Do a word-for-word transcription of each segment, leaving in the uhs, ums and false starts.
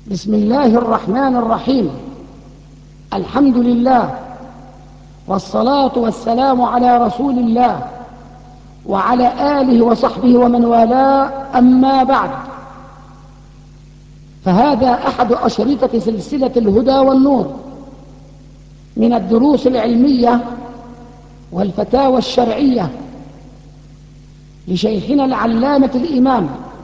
بسم الله الرحمن الرحيم. الحمد لله، والصلاة والسلام على رسول الله وعلى آله وصحبه ومن والاه، أما بعد، فهذا أحد أشرطة سلسلة الهدى والنور من الدروس العلمية والفتاوى الشرعية لشيخنا العلامة الإمام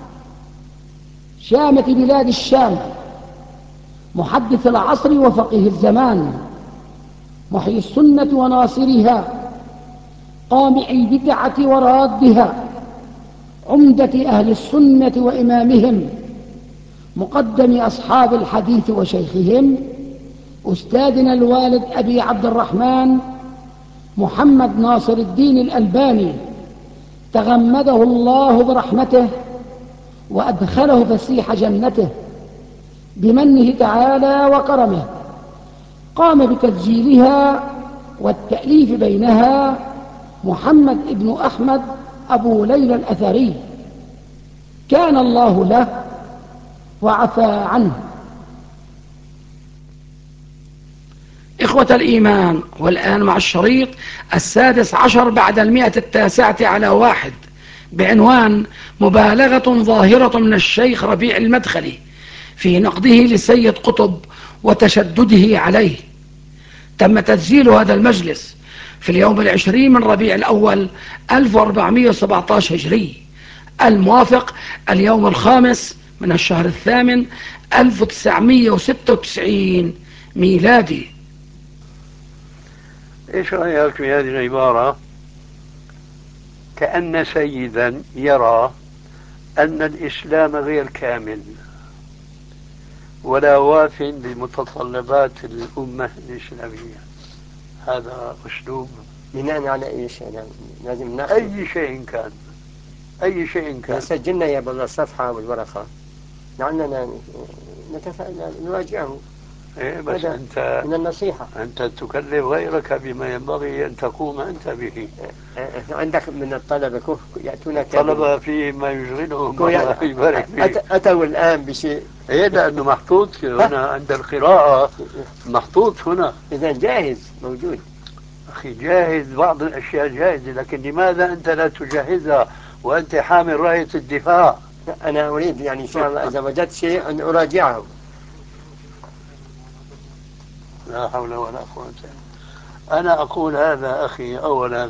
شامة بلاد الشام، محدث العصر وفقيه الزمان، محيي السنة وناصرها، قامع البدعة ورادها، عمدة أهل السنة وإمامهم، مقدم أصحاب الحديث وشيخهم، أستاذنا الوالد أبي عبد الرحمن محمد ناصر الدين الألباني، تغمده الله برحمته وأدخله فسيح جنته بمنه تعالى وكرمه. قام بتسجيلها والتأليف بينها محمد ابن أحمد أبو ليلى الأثري، كان الله له وعفى عنه. إخوة الإيمان، والآن مع الشريط السادس عشر بعد المئة التاسعة على واحد، بعنوان مبالغة ظاهرة من الشيخ ربيع المدخلي في نقده لسيد قطب وتشدده عليه. تم تسجيل هذا المجلس في اليوم العشرين من ربيع الأول ألف وأربعمائة وسبعة عشر هجري، الموافق اليوم الخامس من الشهر الثامن ألف وتسعمائة وستة وتسعين ميلادي. ايش رأيك في هذه العبارة؟ كأن سيدا يرى أن الإسلام غير كامل ولا واف بمتطلبات الأمة الإسلامية. هذا أسلوب بناء على ايش؟ يعني لازم ناخذ أي شيء كان، أي شيء كان. سجلنا يا بالصفحة والورقة لعلنا نتفائل نواجهه. إيه بس أنت من النصيحة أنت تكلف غيرك بما ينبغي أن تقوم أنت به. عندك من الطلبة يأتون الطلبة في ما يشغلهم، الله يبارك فيك. أتوا الآن بشيء. إيه لأنه محطوط هنا عند القراءة، محطوط هنا. إذا جاهز موجود. أخي جاهز، بعض الأشياء جاهزة، لكن لماذا أنت لا تجهزها وأنت حامل راية الدفاع؟ أنا أريد يعني إن شاء الله إذا وجدت شيء أن أراجعه. لا حول ولا قوة. أنا أقول هذا أخي أولا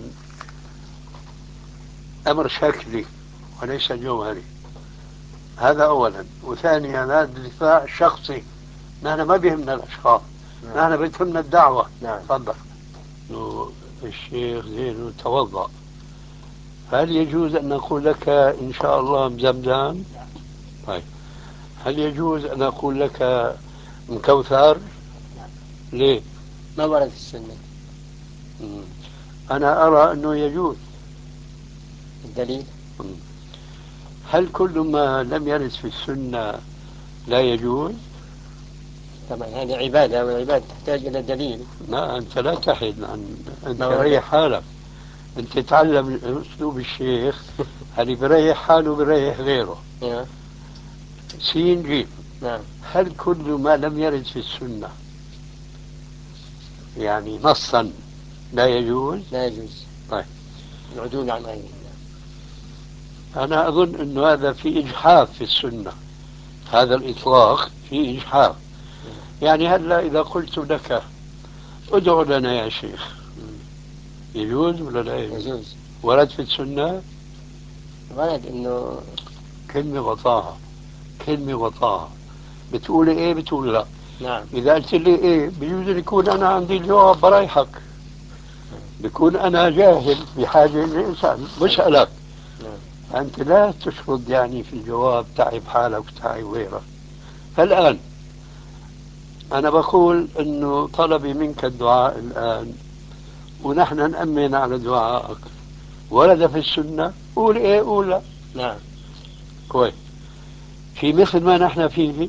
أمر شكلي وليس جوهري، هذا أولا. وثانيا هذا دفاع شخصي، نحن ما بيهمنا الأشخاص، نحن بتهمنا الدعوة. نعم. تفضل. الشيخ زين توضأ، هل يجوز أن نقول لك إن شاء الله مزمزم؟ طيب، هل يجوز أن أقول لك مكوثر؟ ليه؟ ما ورد في السنة. مم. أنا أرى أنه يجوز. الدليل؟ مم. هل كل ما لم يرد في السنة لا يجوز؟ طبعا هذه عبادة، والعبادة تحتاج إلى دليل. لا، أنت لا تحد عن أنت ريح حالك، أنت تعلم أسلوب الشيخ، اللي بريح حاله بريح غيره. سين جيم. نعم. هل كل ما لم يرد في السنة يعني نصا لا يجوز؟ لا يجوز. طيب، العدول عن غيره. أنا أظن أنه هذا في إجحاف في السنة، هذا الإطلاق في إجحاف. يعني هلا إذا قلت لك ادعو لنا يا شيخ، يجوز ولا لا يجوز؟ يجوز. ورد في السنة؟ ورد إنه كلمة غطاها، كلمة غطاها، بتقول إيه بتقول لا. نعم. إذا قلت لي إيه بيجوز يكون أنا عندي الجواب بريحك، بكون أنا جاهل بحاجة لإنسان بسألك. نعم. أنت لا تشرد يعني في الجواب، تعب حالك وتعب غيرك. فالآن أنا بقول أنه طلبي منك الدعاء الآن، ونحن نأمن على دعائك. ورد في السنة، قول إيه قول لا. نعم. كويس. في مثل ما نحن فيه،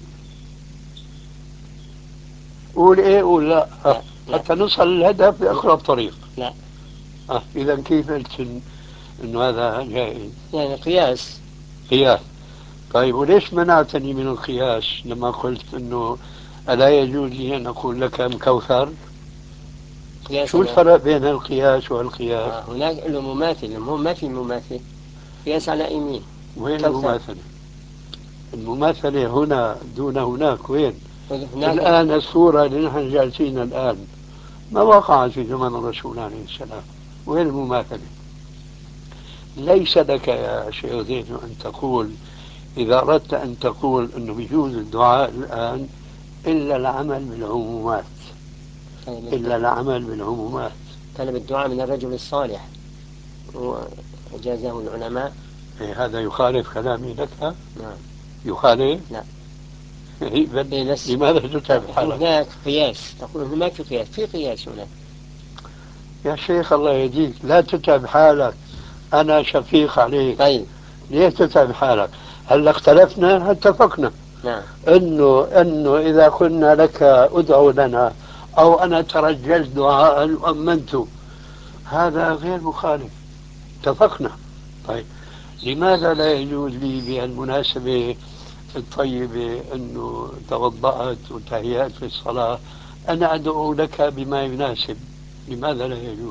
قول إيه قول لا، لا. حتى نوصل للهدف بأقرب طريق. لا. أه. إذا كيف قلت إنه هذا جائز؟ يعني قياس. قياس. طيب وليش منعتني من القياس لما قلت أنه ألا يجوز لي أن أقول لك مكوثر؟ شو الفرق بين القياس والقياس؟ آه هناك له مماثل، المهم ما في مماثل. قياس على يمين. وين المماثلة؟ المماثلة هنا دون هناك. وين؟ الآن الصورة اللي نحن جالسين الآن ما وقعت في زمن الرسول عليه السلام. وين المماثلة؟ ليس لك يا شيخ زيد أن تقول إذا أردت أن تقول أنه بيجوز الدعاء الآن إلا العمل بالعمومات. إلا العمل بالعمومات. طلب الدعاء من الرجل الصالح وأجازه العلماء. إيه هذا يخالف كلامي لك؟ نعم. يخالف؟ لا. إيه لماذا تتعب حالك؟ هناك قياس، تقول هناك في قياس، في قياس هناك. يا شيخ الله يهديك لا تتعب حالك، أنا شفيق عليك. طيب ليه تتعب حالك؟ هل اختلفنا؟ اتفقنا. نعم. انه انه اذا قلنا لك ادعو لنا او انا ترجلت دعاء وامنت، هذا غير مخالف. اتفقنا. طيب لماذا لا يجوز لي بهالمناسبة الطيبة انه توضأت وتهيأت في الصلاة انا ادعو لك بما يناسب؟ لماذا لا يجوز؟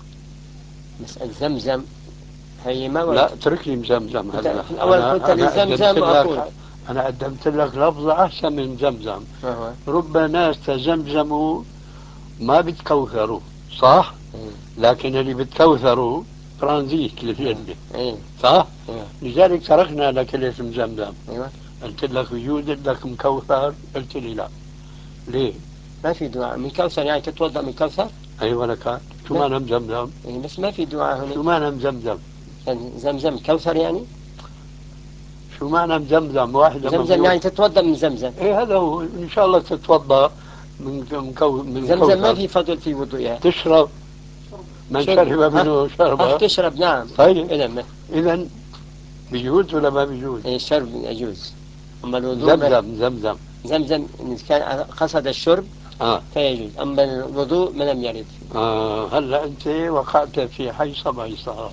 مسألة زمزم هي ما لا اتركني زمزم هلا. في الأول قلت لي زمزم وأقول أنا قدمت لك لفظة أحسن من زمزم. أه. رب ناس تزمزموا ما بتكوثروا صح؟ إيه. لكن اللي بتكوثروا ترانزيت للجنة. إيه. صح؟ إيه. لذلك تركنا لك ليش مزمزم. أيوة. قلت لك بيجوز لك مكوثر، قلت لي لا. ليه؟ ما في دعاء من كوثر، يعني تتوضأ من كوثر؟ أيوة لك. شو معنى مزمزم؟ إيه بس ما في دعاء هنا. شو معنى مزمزم؟ يعني زمزم كوثر يعني؟ شو معنى مزمزم؟ واحد لما زمزم يعني تتوضأ من زمزم. ايه هذا هو. ان شاء الله تتوضا من مكو من زمزم كوثر. ما في فضل في وضوئها. تشرب من شرب منه شربة. تشرب نعم. طيب إذا اذا بيجوز ولا ما بيجوز؟ إيه الشرب يجوز. أما الوضوء زمزم زمزم زمزم إن كان قصد الشرب اه فيجوز، أما الوضوء ما لم يرد. آه هلا انت وقعت في حيصة ميصة.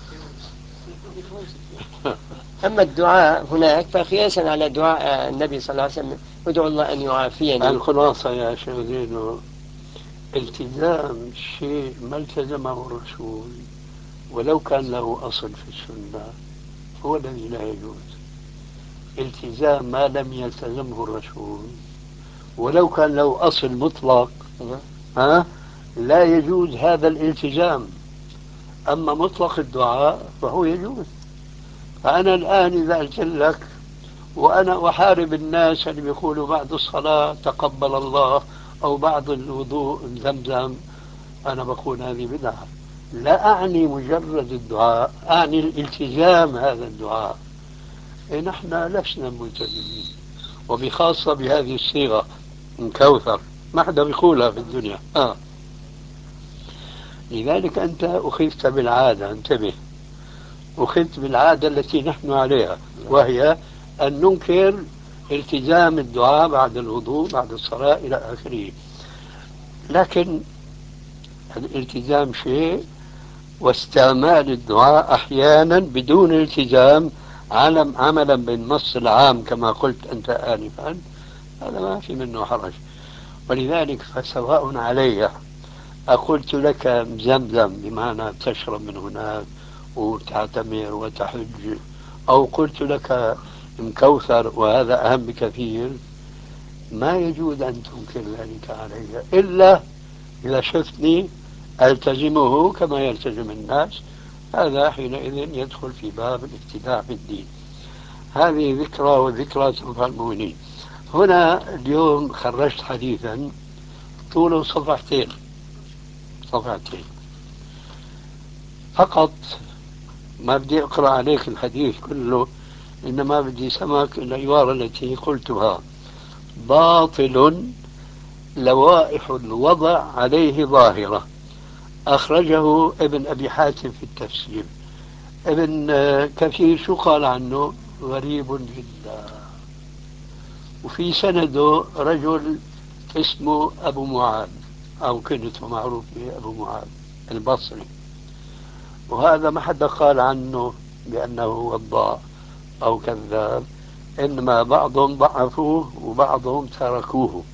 أما الدعاء هناك فقياسا على دعاء النبي صلى الله عليه وسلم ادعو الله أن يعافيني. الخلاصة يا شيخ زينو التزام شيء ما التزمه الرسول ولو كان له أصل في السنة هو الذي لا يجوز. التزام ما لم يلتزمه الرسول ولو كان له أصل مطلق ها لا يجوز هذا الالتزام. أما مطلق الدعاء فهو يجوز. فأنا الآن إذا قلت لك وأنا أحارب الناس اللي بيقولوا بعد الصلاة تقبل الله أو بعد الوضوء زمزم، أنا بقول هذه بدعة. لا أعني مجرد الدعاء، أعني الالتزام هذا الدعاء. إيه نحن لسنا ملتزمين، وبخاصة بهذه الصيغة من كوثر ما حدا بيقولها في الدنيا. آه. لذلك أنت أخذت بالعادة، انتبه، أخذت بالعادة التي نحن عليها، وهي أن ننكر التزام الدعاء بعد الوضوء بعد الصلاة إلى آخره. لكن الالتزام شيء واستعمال الدعاء أحيانا بدون التزام عملا بالنص العام كما قلت أنت آنفا، هذا ما في منه حرج. ولذلك فسواء علي أقلت لك زمزم بمعنى تشرب من هناك وتعتمر وتحج، أو قلت لك مكوثر وهذا أهم بكثير، ما يجوز أن تنكر ذلك علي إلا إذا شفتني ألتزمه كما يلتزم الناس، هذا حينئذ يدخل في باب الابتداع في الدين. هذه ذكرى وذكرى تنفع المؤمنين. هنا اليوم خرجت حديثا طوله صفحتين صفحتين فقط، ما بدي أقرأ عليك الحديث كله، إنما بدي سمك العبارة التي قلتها: باطل لوائح الوضع عليه ظاهرة. أخرجه ابن أبي حاتم في التفسير. ابن كثير شو قال عنه؟ غريب جدا. وفي سنده رجل اسمه أبو معاذ أو كنيته معروف به أبو معاذ البصري، وهذا ما حدا قال عنه بأنه وضاع أو كذاب، إنما بعضهم ضعفوه وبعضهم تركوه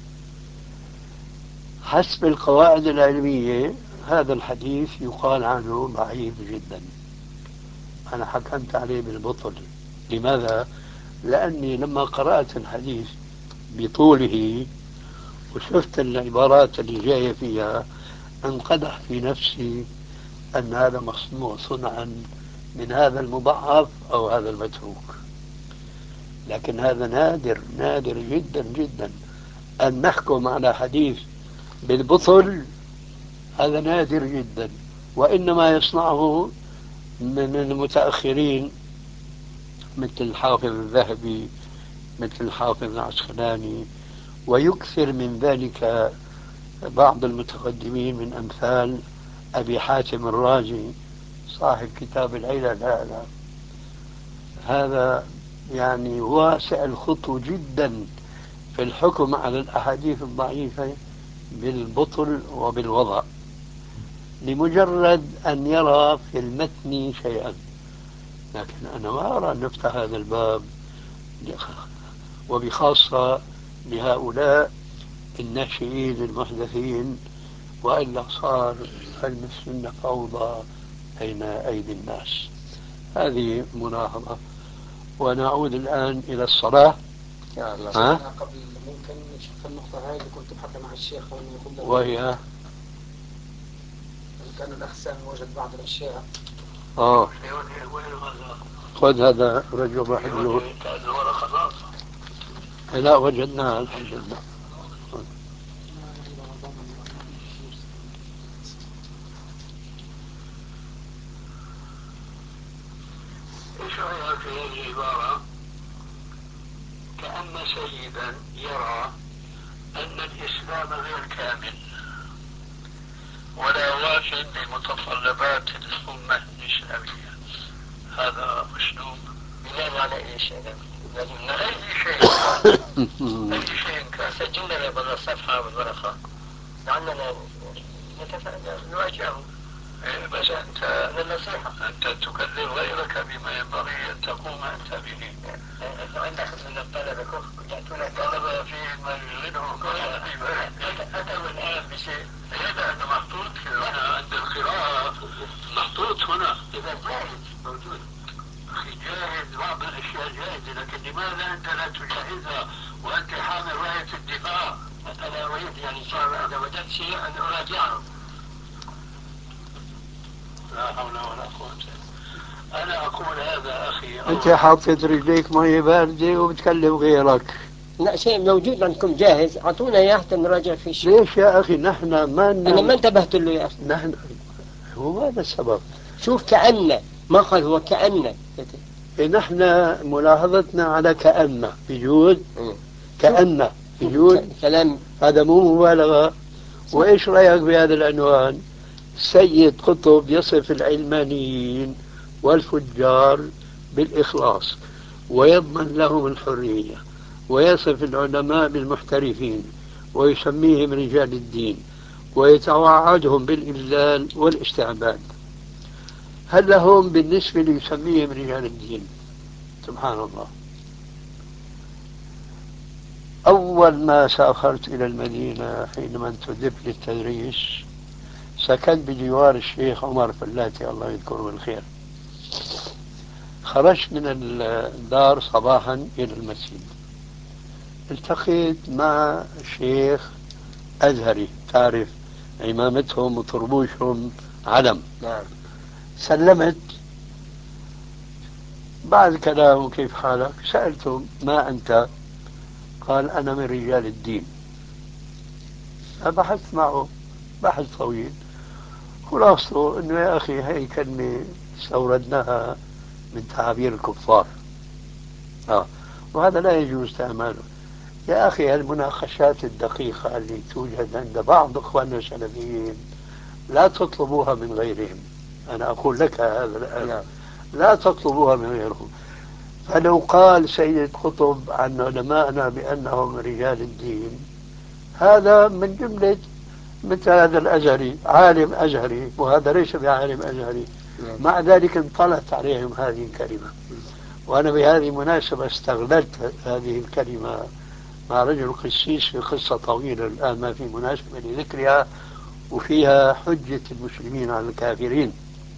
حسب القواعد العلمية. هذا الحديث يقال عنه ضعيف جدا، أنا حكمت عليه بالبطل. لماذا؟ لأني لما قرأت الحديث بطوله وشفت العبارات اللي جاية فيها انقدح في نفسي أن هذا مصنوع صنعا من هذا المضعف أو هذا المتروك. لكن هذا نادر نادر جدا جدا أن نحكم على حديث بالبطل، هذا نادر جدا، وإنما يصنعه من المتأخرين مثل الحافظ الذهبي، مثل الحافظ العسقلاني، ويكثر من ذلك بعض المتقدمين من أمثال أبي حاتم الرازي صاحب كتاب العلل. هذا هذا يعني واسع الخطو جدا في الحكم على الأحاديث الضعيفة بالبطل وبالوضع لمجرد أن يرى في المتن شيئا. لكن أنا ما أرى أن نفتح هذا الباب، وبخاصة لهؤلاء الناشئين المحدثين، وإلا صار المسلمين فوضى بين أيدي الناس. هذه ملاحظة. ونعود الآن إلى الصلاة. ها؟ قبل ممكن نشوف النقطة هاي اللي كنت بحكي مع الشيخ وهي كان الأخ سامي وجد بعض الأشياء. آه خذ هذا رجل محله. لا وجدناها الحمد لله. ايش رأيك في هذه العبارة؟ كأن سيدا يرى أن الإسلام غير كامل ولا يوافي بمتطلبات الأمة الإسلامية. هذا أسلوب بناء على ايش؟ أي شيء أي شيء كان سجلنا بالصفحة الصفحة والورقة لعلنا نواجهه. بس أنت النصيحة أنت تكلم غيرك بما ينبغي أن تقوم أنت به. أنت عندك من الطلبة يأتون الطلبة في ما يشغلهم أتوا الآن بشيء هذا أنه محطوط هنا عند القراءة، محطوط هنا إذا جاهز موجود. أخي جاهز، بعض الأشياء جاهزة، لكن لماذا أنت لا تجهزها وأنت حامل راية الدفاع؟ أنا أريد يعني صار إذا وجدت شيء أن أراجعه. لا حول ولا قوة. أنا أقول هذا أخي. أنت حاطط رجليك مية باردة وبتكلم غيرك. لا شيء موجود عندكم جاهز، أعطونا إياه حتى نراجع فيه شيء. ليش يا أخي نحن ما ن... أنا ما انتبهت له يا أخي. نحن هو هذا السبب. شوف كأن ما قال هو كأن نحن ملاحظتنا على كأن يجوز كأن يجوز كلام هذا مو مبالغة. وإيش رأيك بهذا العنوان؟ سيد قطب يصف العلمانيين والفجار بالإخلاص ويضمن لهم الحرية، ويصف العلماء بالمحترفين ويسميهم رجال الدين ويتوعدهم بالإذلال والاستعباد. هل لهم بالنسبة ليسميهم رجال الدين؟ سبحان الله. أول ما سافرت إلى المدينة حينما انتدبت للتدريس سكنت بجوار الشيخ عمر فلاتي الله يذكره بالخير. خرجت من الدار صباحا إلى المسجد، التقيت مع شيخ أزهري، تعرف عمامتهم وطربوشهم علم. نعم. سلمت، بعد كلامه كيف حالك؟ سألته ما أنت؟ قال أنا من رجال الدين. بحثت معه بحث طويل، خلاصته انه يا اخي هي كلمة استوردناها من تعابير الكفار، آه. وهذا لا يجوز استعماله. يا اخي المناقشات الدقيقة اللي توجد عند بعض اخواننا السلفيين لا تطلبوها من غيرهم. انا اقول لك هذا الان لا تطلبوها من غيرهم. فلو قال سيد قطب عن علمائنا بانهم رجال الدين، هذا من جملة مثل هذا الأزهري عالم أزهري وهذا ليس بعالم أزهري، مع ذلك انطلت عليهم هذه الكلمة. وأنا بهذه المناسبة استغللت هذه الكلمة مع رجل قسيس في قصة طويلة الآن ما في مناسبة لذكرها، وفيها حجة المسلمين على الكافرين.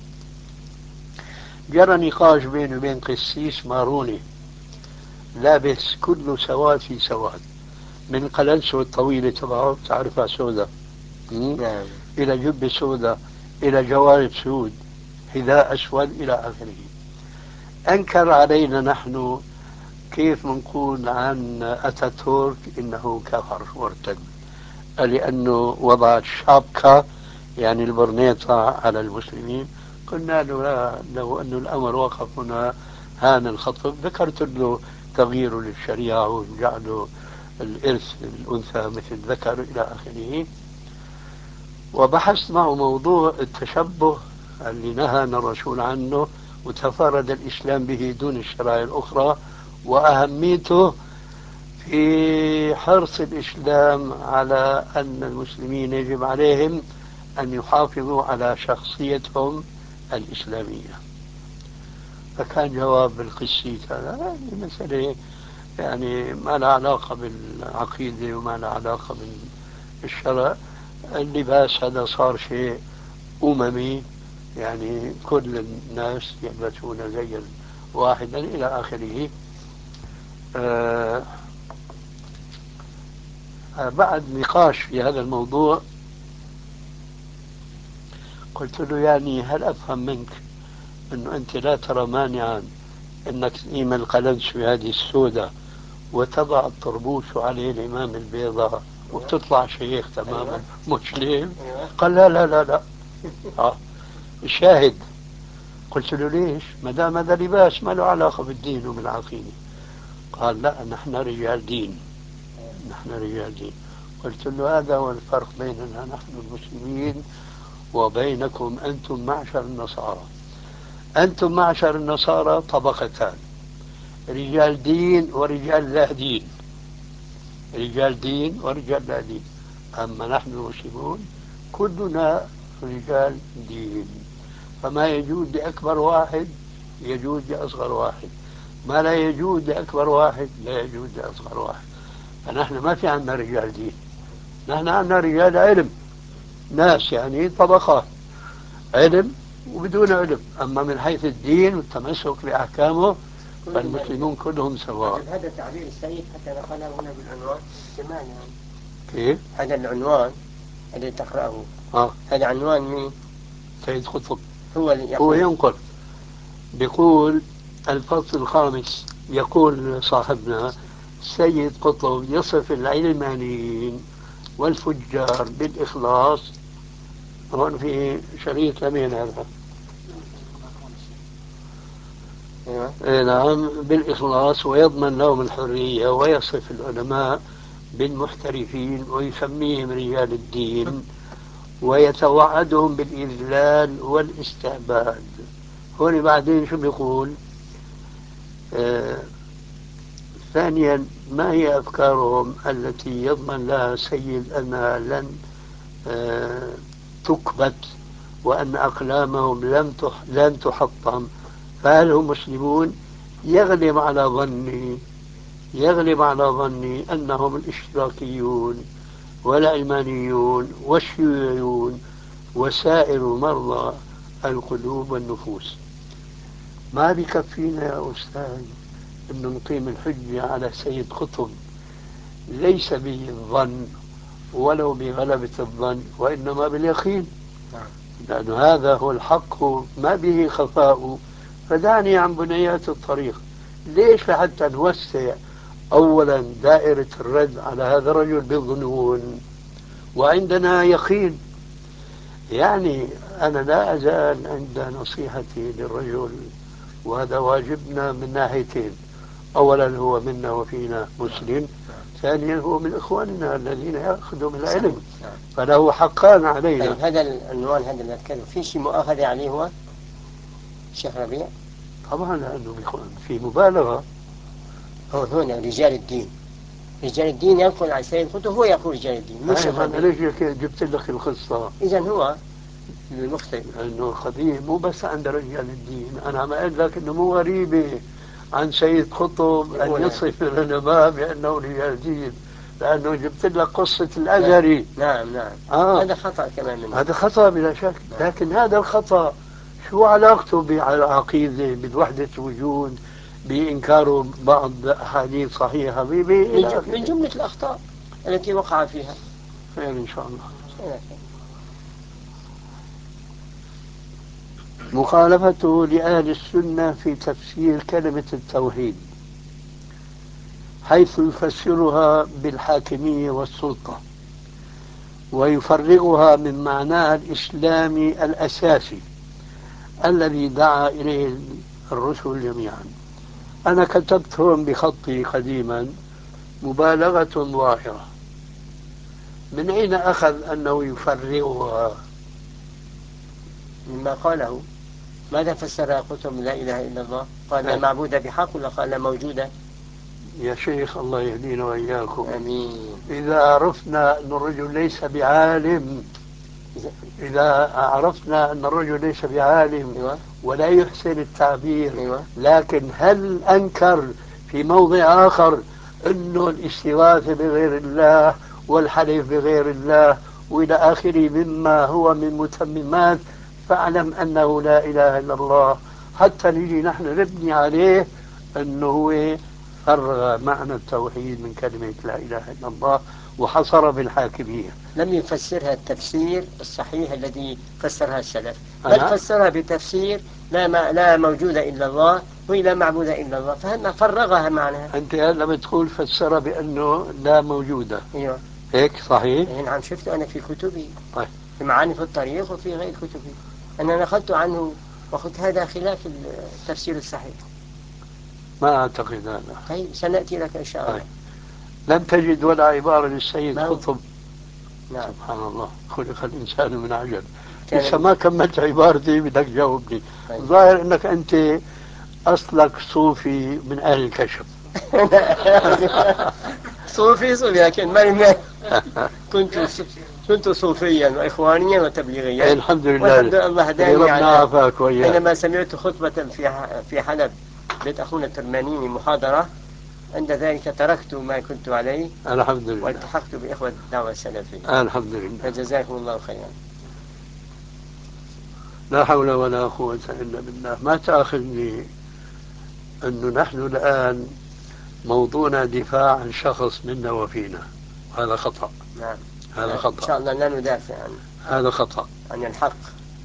جرى نقاش بيني وبين قسيس ماروني لابس كله سواد في سواد، من قلنسه الطويلة تبعه تعرفها سوداء نعم. إلى جبة سوداء إلى جوارب سود حذاء أسود إلى آخره. أنكر علينا نحن كيف منقول عن أتاتورك إنه كفر وارتد لأنه وضع الشابكة يعني البرنيطة على المسلمين. قلنا له لا، لو أن الأمر وقف هنا هان الخطب. ذكرت له تغيير للشريعة وجعله الإرث الأنثى مثل الذكر إلى آخره، وبحثت معه موضوع التشبه اللي نهانا الرسول عنه وتفرد الإسلام به دون الشرائع الأخرى، وأهميته في حرص الإسلام على أن المسلمين يجب عليهم أن يحافظوا على شخصيتهم الإسلامية. فكان جواب القسيس هذا يعني مسألة يعني ما لها علاقة بالعقيدة وما لها علاقة بالشرع. اللباس هذا صار شيء أممي، يعني كل الناس يلبسون زيا واحدا إلى آخره. آه بعد نقاش في هذا الموضوع قلت له يعني هل أفهم منك أنه أنت لا ترى مانعا أنك تقيم القلنسوة هذه السوداء وتضع الطربوش عليه الإمام البيضاء وبتطلع شيخ تماما مسلم؟ قال لا لا لا لا. آه. الشاهد قلت له ليش؟ ما دام هذا لباس ما له علاقة بالدين وبالعقيدة. قال لا، نحن رجال دين، نحن رجال دين. قلت له هذا هو الفرق بيننا نحن المسلمين وبينكم أنتم معشر النصارى. أنتم معشر النصارى طبقتان، رجال دين ورجال لا دين، رجال دين ورجال لا دين. أما نحن المسلمون كلنا رجال دين، فما يجوز لأكبر واحد يجوز لأصغر واحد، ما لا يجوز لأكبر واحد لا يجوز لأصغر واحد. فنحن ما في عنا رجال دين، نحن عنا رجال علم، ناس يعني طبقات، علم وبدون علم. أما من حيث الدين والتمسك بأحكامه فالمسلمون كلهم سواء. هذا تعبير السيد حتى نقله هنا بالعنوان كمان. كيف؟ هذا العنوان الذي تقرأه آه. هذا عنوان مين؟ سيد قطب. هو اللي هو ينقل بيقول الفصل الخامس يقول صاحبنا سيد قطب يصف العلمانيين والفجار بالإخلاص. هون في شريط لمين هذا؟ إيه نعم، بالإخلاص، ويضمن لهم الحرية، ويصف العلماء بالمحترفين ويسميهم رجال الدين، ويتوعدهم بالإذلال والاستعباد. هون بعدين شو بيقول؟ آه ثانيا، ما هي أفكارهم التي يضمن لها سيد أنها لن آه تكبت وأن أقلامهم لم لن تحطم؟ فهل هم مسلمون؟ يغلب على ظني يغلب على ظني أنهم الاشتراكيون والعلمانيون والشيوعيون وسائر مرضى القلوب والنفوس. ما بكفينا يا أستاذ أن نقيم الحجة على سيد قطب ليس بالظن ولو بغلبة الظن، وإنما باليقين، لأن هذا هو الحق ما به خفاء. فدعني عن بنيات الطريق. ليش؟ لحتى نوسع أولا دائرة الرد على هذا الرجل بالظنون وعندنا يقين. يعني أنا لا أزال عند نصيحتي للرجل، وهذا واجبنا من ناحيتين: أولا هو منا وفينا مسلم، ثانيا هو من إخواننا الذين يأخذوا من العلم، فله حقان علينا. طيب هذا العنوان هذا اللي أتكلم في شيء مؤاخذة عليه هو شيخ ربيع؟ طبعا لأنه في مبالغة. هو هنا رجال الدين، رجال الدين ينقل عن سيد قطب، هو يقول رجال الدين مو شيخ أنا ربيع. ليش جبت لك القصة؟ إذا هو المختلف لأنه القضية مو بس عند رجال الدين. أنا عم أقول لك إنه مو غريبة عن سيد قطب أن يصف العلماء بأنه رجال دين، لأنه جبت لك قصة الأزهري. نعم نعم آه. هذا خطأ كمان منه. هذا خطأ بلا شك. نعم. لكن هذا الخطأ شو علاقته بالعقيدة، بوحدة الوجود، بإنكار بعض أحاديث صحيحة؟ من جملة الأخطاء التي وقع فيها. خير إن شاء الله. مخالفته لأهل السنة في تفسير كلمة التوحيد، حيث يفسرها بالحاكمية والسلطة ويفرغها من معناها الإسلامي الأساسي الذي دعا إليه الرسل جميعا. أنا كتبتهم بخطي قديما مبالغة ظاهرة. من أين أخذ أنه يفرغها؟ مما قاله. ماذا فسر قلتم لا إله إلا الله؟ قال لا معبود بحق ولا قال لا موجودة؟ يا شيخ الله يهدينا وإياكم. آمين. إذا عرفنا أن الرجل ليس بعالم، إذا عرفنا أن الرجل ليس بعالم أيوة. ولا يحسن التعبير، أيوة. لكن هل أنكر في موضع آخر أنه الاستغاثة بغير الله والحلف بغير الله وإلى آخره مما هو من متممات، فاعلم أنه لا إله إلا الله، حتى نجي نحن نبني عليه أنه هو فرغ معنى التوحيد من كلمة لا إله إلا الله وحصر بالحاكمية. لم يفسرها التفسير الصحيح الذي فسرها السلف، بل فسرها بتفسير لا, ما لا موجود إلا الله ولا معبود إلا الله، فهم فرغها معناها. أنت هلا بتقول فسرها بأنه لا موجودة. أيوة. هيك صحيح؟ يعني نعم، شفته أنا في كتبي. طيب. في معاني في الطريق وفي غير كتبي أنا أخذت عنه، وقلت هذا خلاف التفسير الصحيح. ما أعتقد هذا. طيب سنأتي لك إن شاء الله. طيب. لم تجد ولا عبارة للسيد قطب؟ نعم. سبحان الله، خلق الإنسان من عجل. لسه ما كملت عبارتي بدك تجاوبني. طيب. ظاهر أنك أنت أصلك صوفي من أهل الكشف. صوفي صوفي لكن ما كنت كنت صوفيا وإخوانيا وتبليغيا. الحمد لله. والحمد لله الله هداني على حينما حينما سمعت خطبة في في حلب بيت أخونا الترمانيني محاضرة، عند ذلك تركت ما كنت عليه الحمد لله والتحقت بإخوة الدعوة السلفية. الحمد لله. فجزاكم الله خيرا. لا حول ولا قوة إلا بالله. ما تأخذني أنه نحن الآن موضوعنا دفاع عن شخص منا وفينا، هذا خطأ. نعم. هذا خطأ. إن شاء الله لا ندافع عنه. هذا خطأ عن الحق.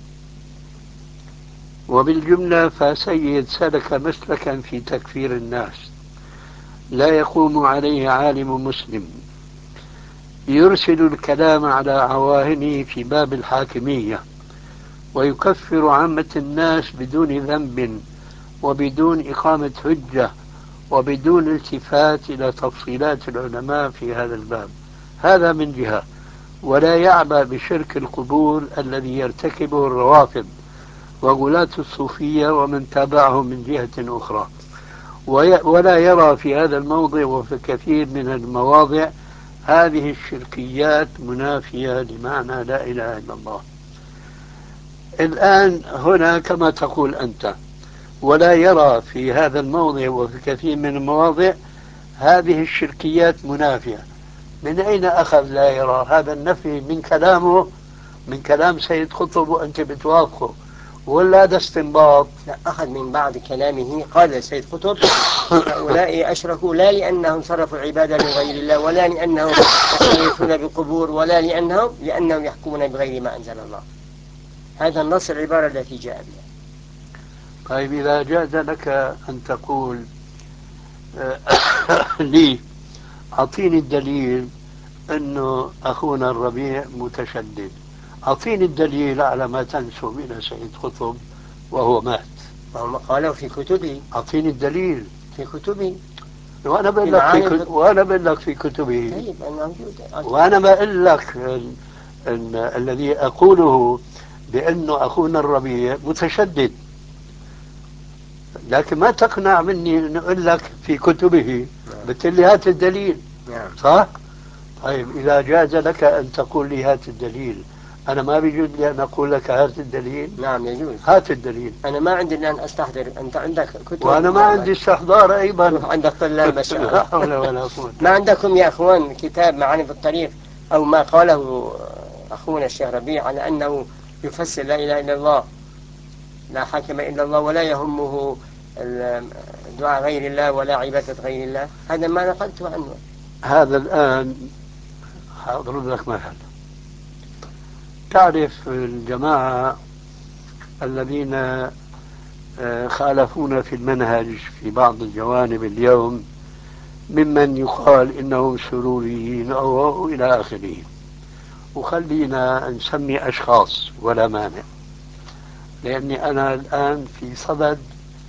وبالجملة فسيد سلك مسلكا في تكفير الناس لا يقوم عليه عالم مسلم، يرسل الكلام على عواهنه في باب الحاكمية ويكفر عامة الناس بدون ذنب وبدون إقامة حجة وبدون التفات إلى تفصيلات العلماء في هذا الباب. هذا من جهة. ولا يعبأ بشرك القبور الذي يرتكبه الروافض وغلاة الصوفية ومن تابعهم من جهة أخرى. ولا يرى في هذا الموضع وفي كثير من المواضع هذه الشركيات منافية لمعنى لا إله إلا الله. الآن هنا كما تقول أنت، ولا يرى في هذا الموضع وفي كثير من المواضع هذه الشركيات منافية. من أين أخذ لا يرى؟ هذا النفي من كلامه، من كلام سيد قطب وأنت بتوافقه، ولا هذا استنباط؟ لا، أخذ من بعض كلامه. قال سيد قطب هؤلاء أشركوا لا لأنهم صرفوا العبادة لغير الله ولا لأنهم يستغيثون بالقبور ولا لأنهم لأنهم يحكمون بغير ما أنزل الله. هذا النص العبارة التي جاء بها. طيب إذا جاز لك أن تقول لي أعطيني الدليل أنه أخونا الربيع متشدد، أعطيني الدليل على ما تنسب إلى سيد قطب وهو مات. وهم قالوا في كتبه. أعطيني الدليل. في كتبه. وأنا بقول لك في كتب... وأنا بقول لك في كتبه. طيب أنا موجود. وأنا بقول لك ال... ال... الذي أقوله بأنه أخونا الربيع متشدد، لكن ما تقنع مني نقول لك في كتبه. بتقول هات الدليل. نعم. صح؟ طيب إذا جاز لك أن تقول لي هات الدليل، أنا ما بيجوز لي أن أقول لك هات الدليل. نعم يجوز. هات الدليل. أنا ما عندي الآن أستحضر، أنت عندك كتب وأنا ما عندي استحضار أيضا. عندك طلاب ما شاء الله. لا حول ولا قوة. ما عندكم يا أخوان كتاب معاني في الطريق أو ما قاله أخونا الشيخ ربيع على أنه يفسر لا إله إلا الله، لا حاكم إلا الله، ولا يهمه دعاء غير الله ولا عبادة غير الله؟ هذا ما نقلته عنه. هذا الآن أضرب لك مثل. تعرف الجماعة الذين خالفونا في المنهج في بعض الجوانب اليوم، ممن يقال إنهم سروريين أو إلى آخره، وخلينا نسمي أشخاص ولا مانع، لأني أنا الآن في صدد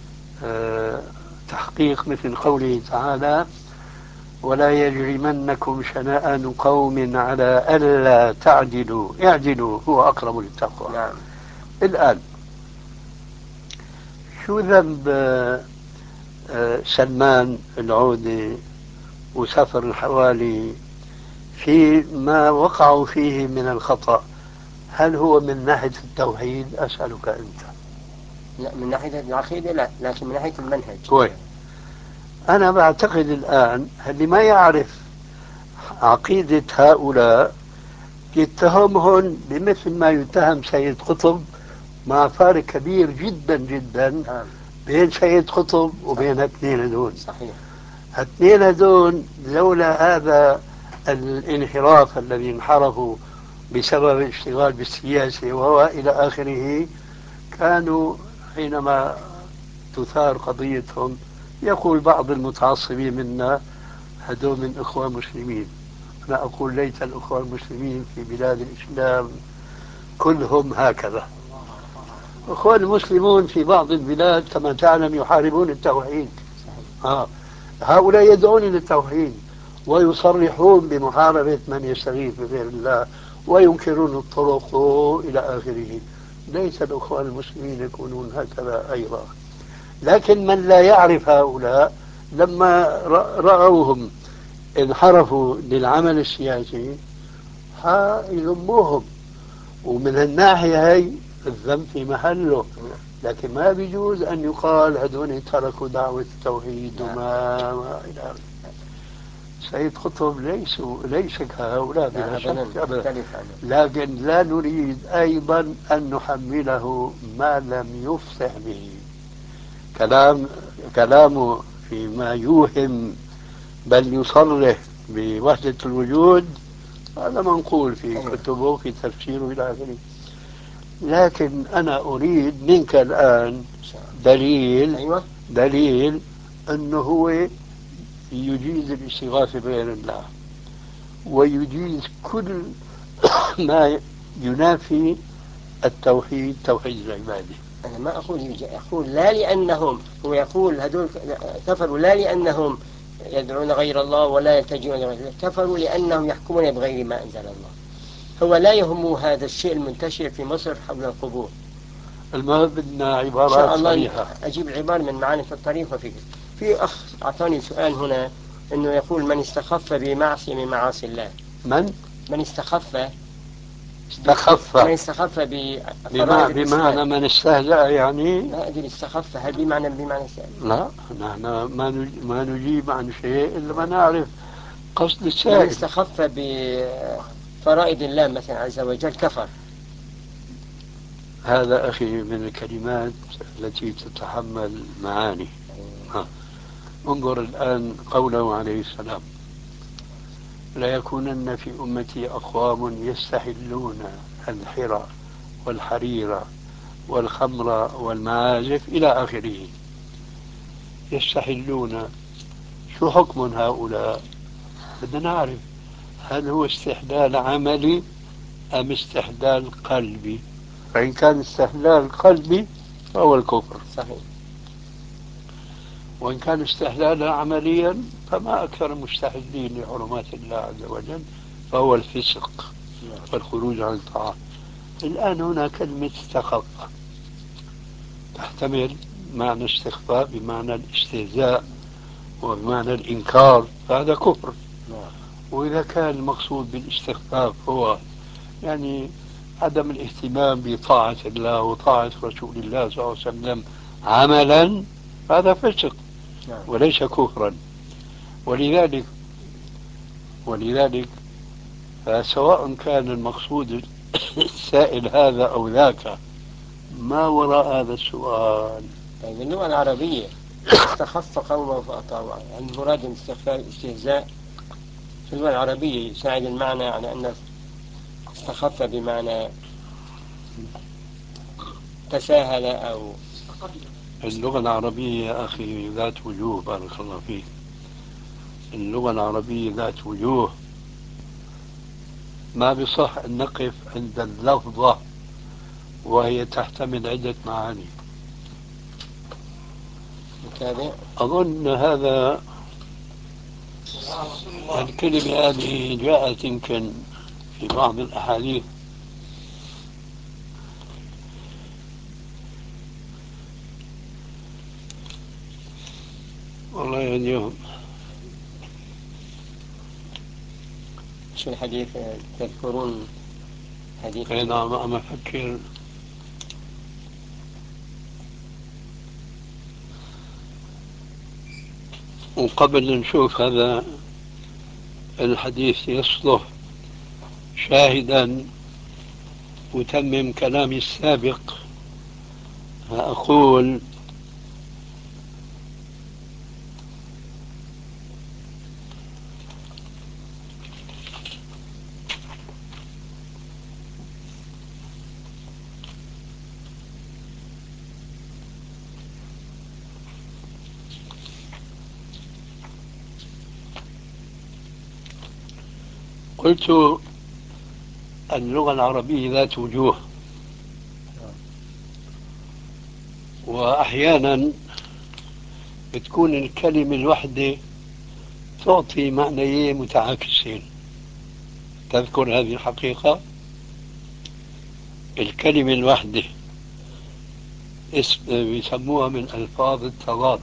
تحقيق مثل قوله تعالى: ولا يجرمنكم شنآن قوم على ألا تعدلوا اعدلوا هو أقرب للتقوى. نعم. الآن شو ذنب سلمان العودة وسفر الحوالي في ما وقعوا فيه من الخطأ؟ هل هو من ناحية التوحيد؟ أسألك أنت. لا، من ناحية العقيدة لا، لكن من ناحية المنهج. كويس. أنا بعتقد الآن اللي ما يعرف عقيدة هؤلاء يتهمهم بمثل ما يتهم سيد قطب، مع فارق كبير جدا جدا بين سيد قطب وبين الاثنين دول. صحيح. الاثنين دول لولا هذا الانحراف الذي انحرفوا بسبب الاشتغال بالسياسة وهو إلى آخره، كانوا حينما تثار قضيتهم يقول بعض المتعصبين منا: هدول من إخوان مسلمين. أنا أقول: ليت الإخوان المسلمين في بلاد الإسلام كلهم هكذا. الإخوان المسلمون في بعض البلاد كما تعلم يحاربون التوحيد. آه. هؤلاء يدعون للتوحيد ويصرحون بمحاربة من يستغيث بغير الله وينكرون الطرق إلى آخره. ليس الإخوان المسلمين يكونون هكذا أيضا. لكن من لا يعرف هؤلاء لما رأوهم انحرفوا للعمل السياسي يذموهم، ومن الناحية هي الذنب في محله. لكن ما بيجوز أن يقال هدول تركوا دعوة التوحيد وما ما إلى آخره. سيد قطب ليسوا ليس كهؤلاء بلا شك، لكن لا نريد أيضا أن نحمله ما لم يفصح به. كلام كلامه فيما يوهم بل يصرح بوحدة الوجود هذا منقول في كتبه في تفسيره إلى آخره. لكن أنا أريد منك الآن دليل أيوة. دليل أنه هو يجيز الاستغاثة بغير الله ويجيز كل ما ينافي التوحيد، توحيد العبادة. أنا ما أقول يجي. أقول لا لأنهم، هو يقول هدول كفروا لا لأنهم يدعون غير الله ولا يلتجئون غير الله، كفروا لأنهم يحكمون بغير ما أنزل الله. هو لا يهم هذا الشيء المنتشر في مصر حول القبور. المهم بدنا عبارات صريحة. أجيب العبارة من معاني في الطريق وفي في أخ أعطاني سؤال هنا إنه يقول: من استخف بمعصية من معاصي الله. من؟ من استخف استخف من استخف بفرائض بمعنى من استهزأ يعني. لا أدري استخف هل بمعنى بمعنى السائل؟ لا نحن ما ما نجيب عن شيء إلا ما نعرف قصد السائل. من استخف بفرائض الله مثلا عز وجل كفر. هذا أخي من الكلمات التي تتحمل معاني. ها. انظر الآن قوله عليه السلام: لا يكونن في أمتي أقوام يستحلون الحرى والحرير والخمر والمعازف إلى آخره. يستحلون، شو حكم هؤلاء؟ بدنا نعرف هل هو استحلال عملي أم استحلال قلبي؟ فإن كان استحلال قلبي فهو الكفر. صحيح. وإن كان استحلالا عمليا فما أكثر المستحلين لحرمات الله عز وجل، فهو الفسق والخروج عن الطاعة. الآن هنا كلمة استخف تحتمل معنى استخفاء بمعنى الاستهزاء وبمعنى الإنكار، فهذا كفر. وإذا كان المقصود بالاستخفاف هو يعني عدم الاهتمام بطاعة الله وطاعة رسول الله صلى الله عليه وسلم عملا، هذا فسق وليس كفرا. ولذلك ولذلك فسواء كان المقصود السائل هذا أو ذاك، ما وراء هذا السؤال؟ طيب اللغة العربية استخف قومه فأطاعوا، هل المراد الاستخفاف الاستهزاء في اللغة العربية يساعد المعنى على أن استخف بمعنى تساهل أو؟ اللغة العربية يا أخي ذات وجوه، بارك الله فيك. اللغة العربية ذات وجوه، ما بصح أن نقف عند اللفظة وهي تحتمل عدة معاني. متابع. أظن هذا الكلمة هذه جاءت يمكن في بعض الأحاديث، والله اليوم شو الحديث تذكرون حديث؟ أنا عم أفكر. وقبل أن نشوف هذا الحديث يصلح شاهدا أتمم كلامي السابق، أقول قلت اللغة العربية ذات وجوه، وأحيانا بتكون الكلمة الواحدة تعطي معنيين متعاكسين. تذكر هذه الحقيقة؟ الكلمة الواحدة اسم يسموها من ألفاظ التضاد.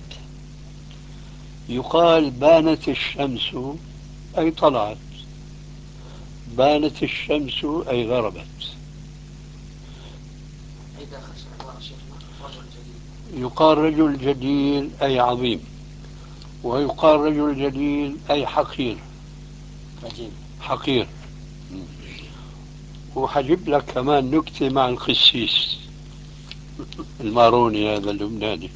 يقال بانت الشمس أي طلعت، بانت الشمس أي غربت. يقال رجل جليل أي عظيم، ويقال رجل جليل أي حقير. حقير. وحجيب لك كمان نكتة مع القسيس الماروني هذا اللبناني.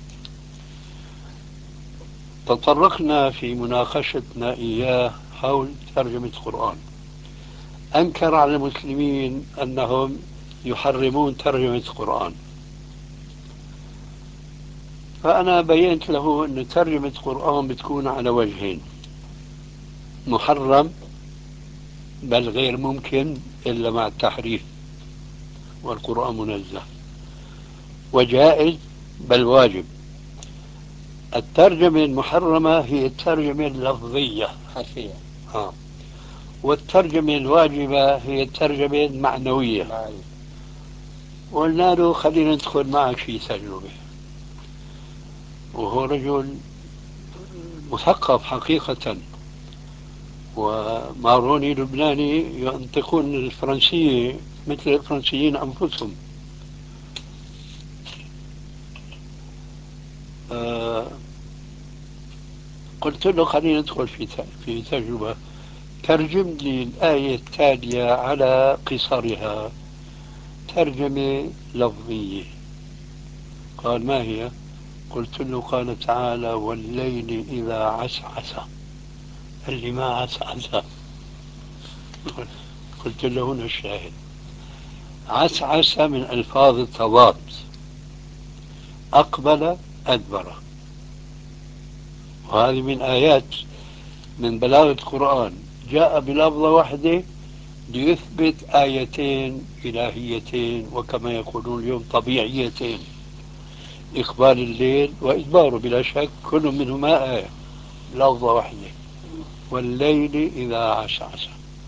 تطرقنا في مناقشتنا إياه حول ترجمة القرآن. أنكر على المسلمين أنهم يحرمون ترجمة القرآن، فأنا بينت له أن ترجمة القرآن بتكون على وجهين: محرم بل غير ممكن إلا مع التحريف والقرآن منزه، وجائز بل واجب. الترجمة المحرمة هي الترجمة اللفظية حرفية، آه. والترجمة الواجبة هي الترجمة المعنوية. معي. وقلنا له خلينا ندخل معك في تجربة، وهو رجل مثقف حقيقة، وماروني لبناني ينطقون الفرنسية مثل الفرنسيين أنفسهم. آه قلت له خلينا ندخل في في تجربة، ترجم لي الآية التالية على قصرها ترجمة لفظية. قال ما هي؟ قلت له قال تعالى والليل إذا عسعس. قال لي ما عسعس؟ قلت له هنا الشاهد: عسعس من ألفاظ التضاد، أقبل أدبر، وهذه من آيات من بلاغة القرآن، جاء بلفظة واحدة ليثبت آيتين إلهيتين، وكما يقولون اليوم طبيعيتين: إقبال الليل وإدباره، بلا شك كل منهما آية، لفظة واحدة: والليل إذا عسعس.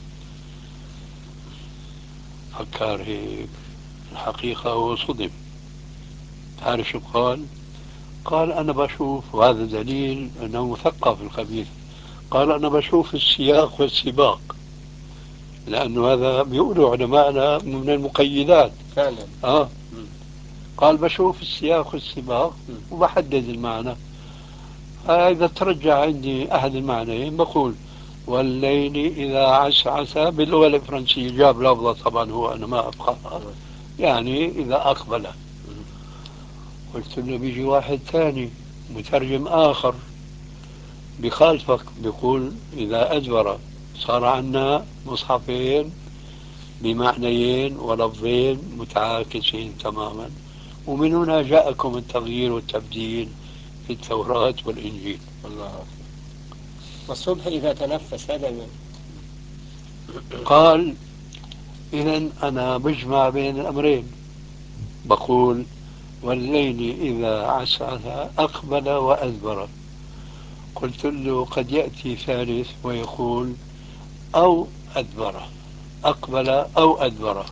فكر هيك، الحقيقة هو صدم. تعرف شو قال؟ قال أنا بشوف، وهذا دليل أنه مثقف الخبيث، قال أنا بشوف السياق والسباق. لأنه هذا بيقولوا علماءنا من المقيدات فعلا. آه. قال بشوف السياق والسباق وبحدد المعنى. إذا ترجع عندي أحد المعنيين بقول والليل إذا عسعس باللغة الفرنسية، جاب لفظة طبعا هو أنا ما أفقهها، يعني إذا أقبل. قلت له بيجي واحد ثاني مترجم آخر بخالفك بيقول إذا أدبر. صار عنا مصحفين بمعنيين ولفظين متعاكسين تماما، ومن هنا جاءكم التغيير والتبديل في التوراة والإنجيل. الله. والصبح إذا تنفس هذا من... قال إذا أنا بجمع بين الأمرين، بقول والليل إذا عسعس أقبل وأدبر. قلت له قد يأتي ثالث ويقول أو أدبر، أقبل أو أدبر.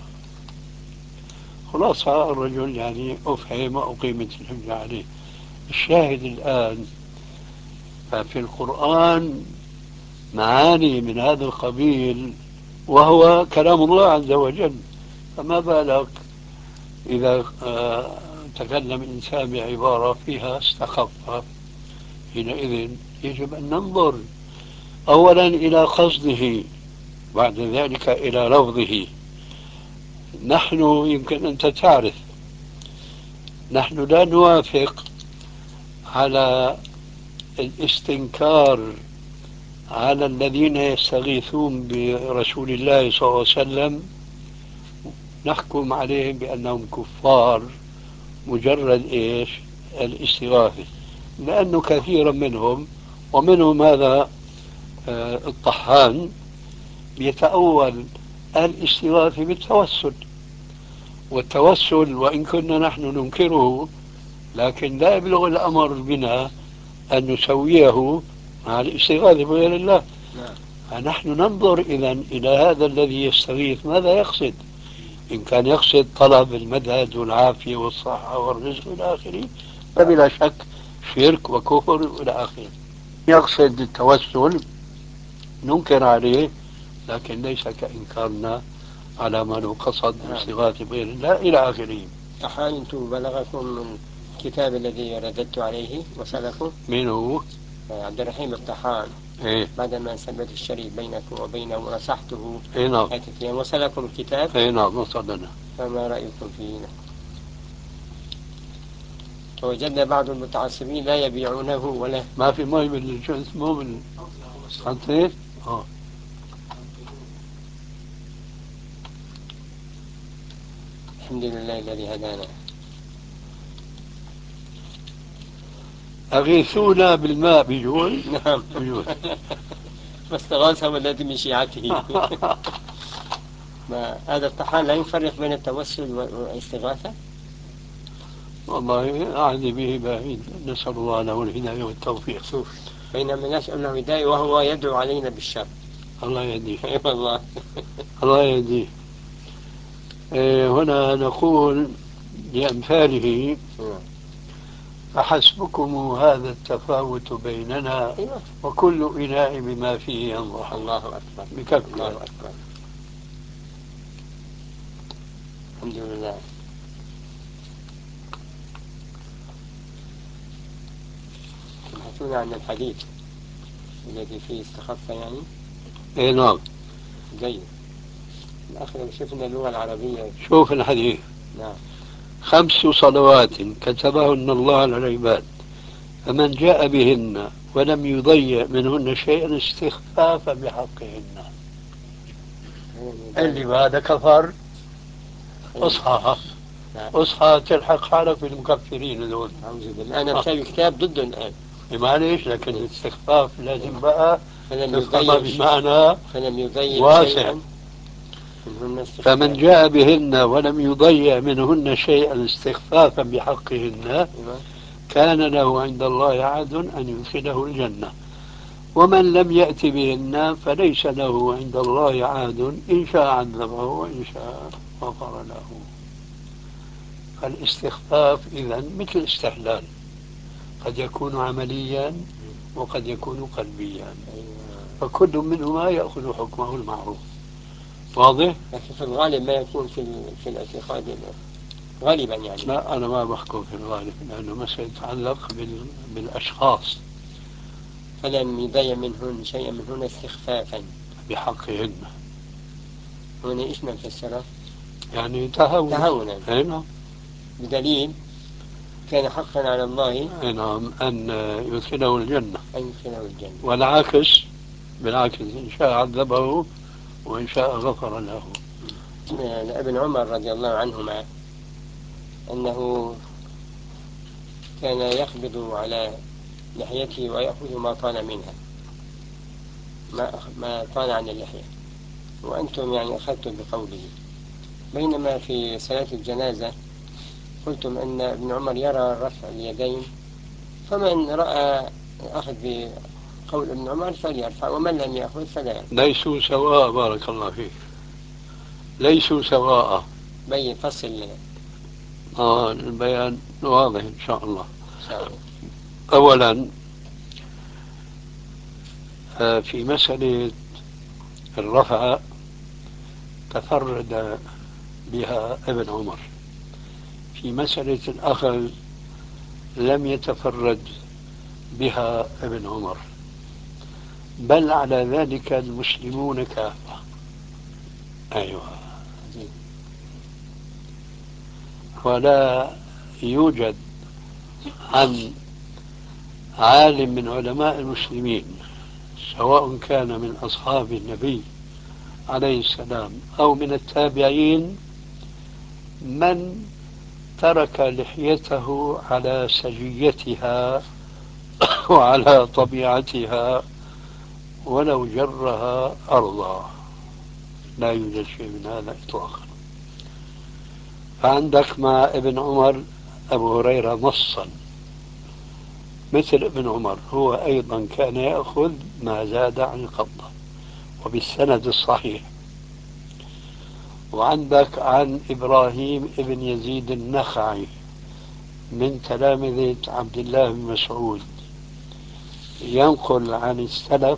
خلاصة الرجل يعني أفهم وأقيمت الحجة عليه. الشاهد الآن ففي القرآن معاني من هذا القبيل وهو كلام الله عز وجل، فما بالك إذا تكلم إنسان بعبارة فيها استخف. حينئذ يجب أن ننظر أولا إلى قصده، بعد ذلك إلى لفظه. نحن يمكن أنت تعرف نحن لا نوافق على الاستنكار على الذين يستغيثون برسول الله صلى الله عليه وسلم، نحكم عليهم بأنهم كفار مجرد إيش الاستغاثة، لأنه كثيرا منهم ومنهم هذا الطحان يتأول الاستغاثة بالتوسل. والتوسل وإن كنا نحن ننكره لكن لا يبلغ الأمر بنا أن نسويه مع الاستغاثة بغير الله. فنحن ننظر إذن إلى هذا الذي يستغيث ماذا يقصد. إن كان يقصد طلب المدد والعافية والصحة والرزق إلى آخره فبلا شك شرك وكفر إلى آخره. يقصد التوسل ننكر عليه لكن ليس كإنكارنا على ما لو قصد باستغاثة بغير الله إلى آخره. أحانت بلغكم من الكتاب الذي رددت عليه وصلكم؟ من هو؟ عبد الرحيم الطحان. إيه؟ بعدما سبت الشريف بينكم وبينه ونصحته. إيه نعم. وصلكم الكتاب؟ إيه نعم وصلنا. فما رأيكم فيه؟ وجدنا بعض المتعصبين لا يبيعونه ولا ما في مي بالجنس مو بال حطيت اه. الحمد لله الذي هدانا. أغيثونا بالماء بيجوز. نعم بيجوز. فاستغاثه الذي من شيعته. ما هذا الطحان لا يفرق بين التوسل والاستغاثة؟ والله أعني به بعيد، نسأل الله له الهداية والتوفيق. شوف بينما نسأل له الهداية وهو يدعو علينا بالشر. الله يهديه. اي والله. الله يهديه. إيه هنا نقول لأمثاله فحسبكم هذا التفاوت بيننا وكل إناء بما فيه ينضح. الله أكبر. بكفي. الله أكبر. الحمد لله. تبحثون عن الحديث الذي فيه استخف يعني؟ اي نعم. جيد. الأخير شفنا اللغة العربية. شوف الحديث. نعم. خمس صلوات كتبهن الله على العباد فمن جاء بهن ولم يضيع منهن شيئا استخفافا بحقهن. اللي بعد كفر اصحى اصحى تلحق حالك بالمكفرين هذول. أعوذ بالله. أنا مسوي كتاب ضده الآن. معليش لكن الاستخفاف لازم بقى فلم تفهمها يضيع بمعنى فلم يضيع واسع. فمن جاء بهن ولم يضيع منهن شيئا استخفافا بحقهن كان له عند الله عهد أن يدخله الجنة، ومن لم يأت بهن فليس له عند الله عهد إن شاء عذبه وإن شاء غفر له. فالاستخفاف إذن مثل الاستحلال، قد يكون عمليا وقد يكون قلبيا، فكل منهما يأخذ حكمه المعروف. واضح؟ لكن في الغالب ما يكون في في الاعتقاد غالبا يعني. لا أنا ما بحكم في الغالب لأنه مسألة يتعلق بال... بالأشخاص فلم يضيع منهن شيئا منهن استخفافا بحقهن. هنا إيش نفسره؟ يعني تهاونا. تهاونا. أي نعم. بدليل كان حقا على الله أي نعم أن يدخله الجنة. أن يدخله الجنة. والعكس بالعكس إن شاء عذبه وإن شاء غفر له. ابن عمر رضي الله عنهما أنه كان يقبض على لحيته ويأخذ ما طال منها، ما ما طال عن اللحية، وأنتم يعني أخذتم بقوله، بينما في صلاة الجنازة قلتم أن ابن عمر يرى رفع اليدين، فمن رأى أخذ بقول ابن عمر فليرفع ومن لم يأخذ فلا يرفع. ليسوا سواء بارك الله فيك، ليسوا سواء. بين فصل لنا. آه البيان واضح إن شاء الله. إن شاء الله. أولا آه في مسألة الرفع تفرد بها ابن عمر، في مسألة الأخذ لم يتفرد بها ابن عمر، بل على ذلك المسلمون كافة. أيوة. ولا يوجد عن عالم من علماء المسلمين سواء كان من أصحاب النبي عليه السلام أو من التابعين من ترك لحيته على سجيتها وعلى طبيعتها ولو جرها أرضا. لا يوجد شيء من هذا إطلاقا. فعندك مع ابن عمر أبو هريرة نصا مثل ابن عمر هو أيضا كان يأخذ ما زاد عن القبضة وبالسند الصحيح. وعندك عن إبراهيم ابن يزيد النخعي من تلامذة عبد الله بن مسعود ينقل عن السلف،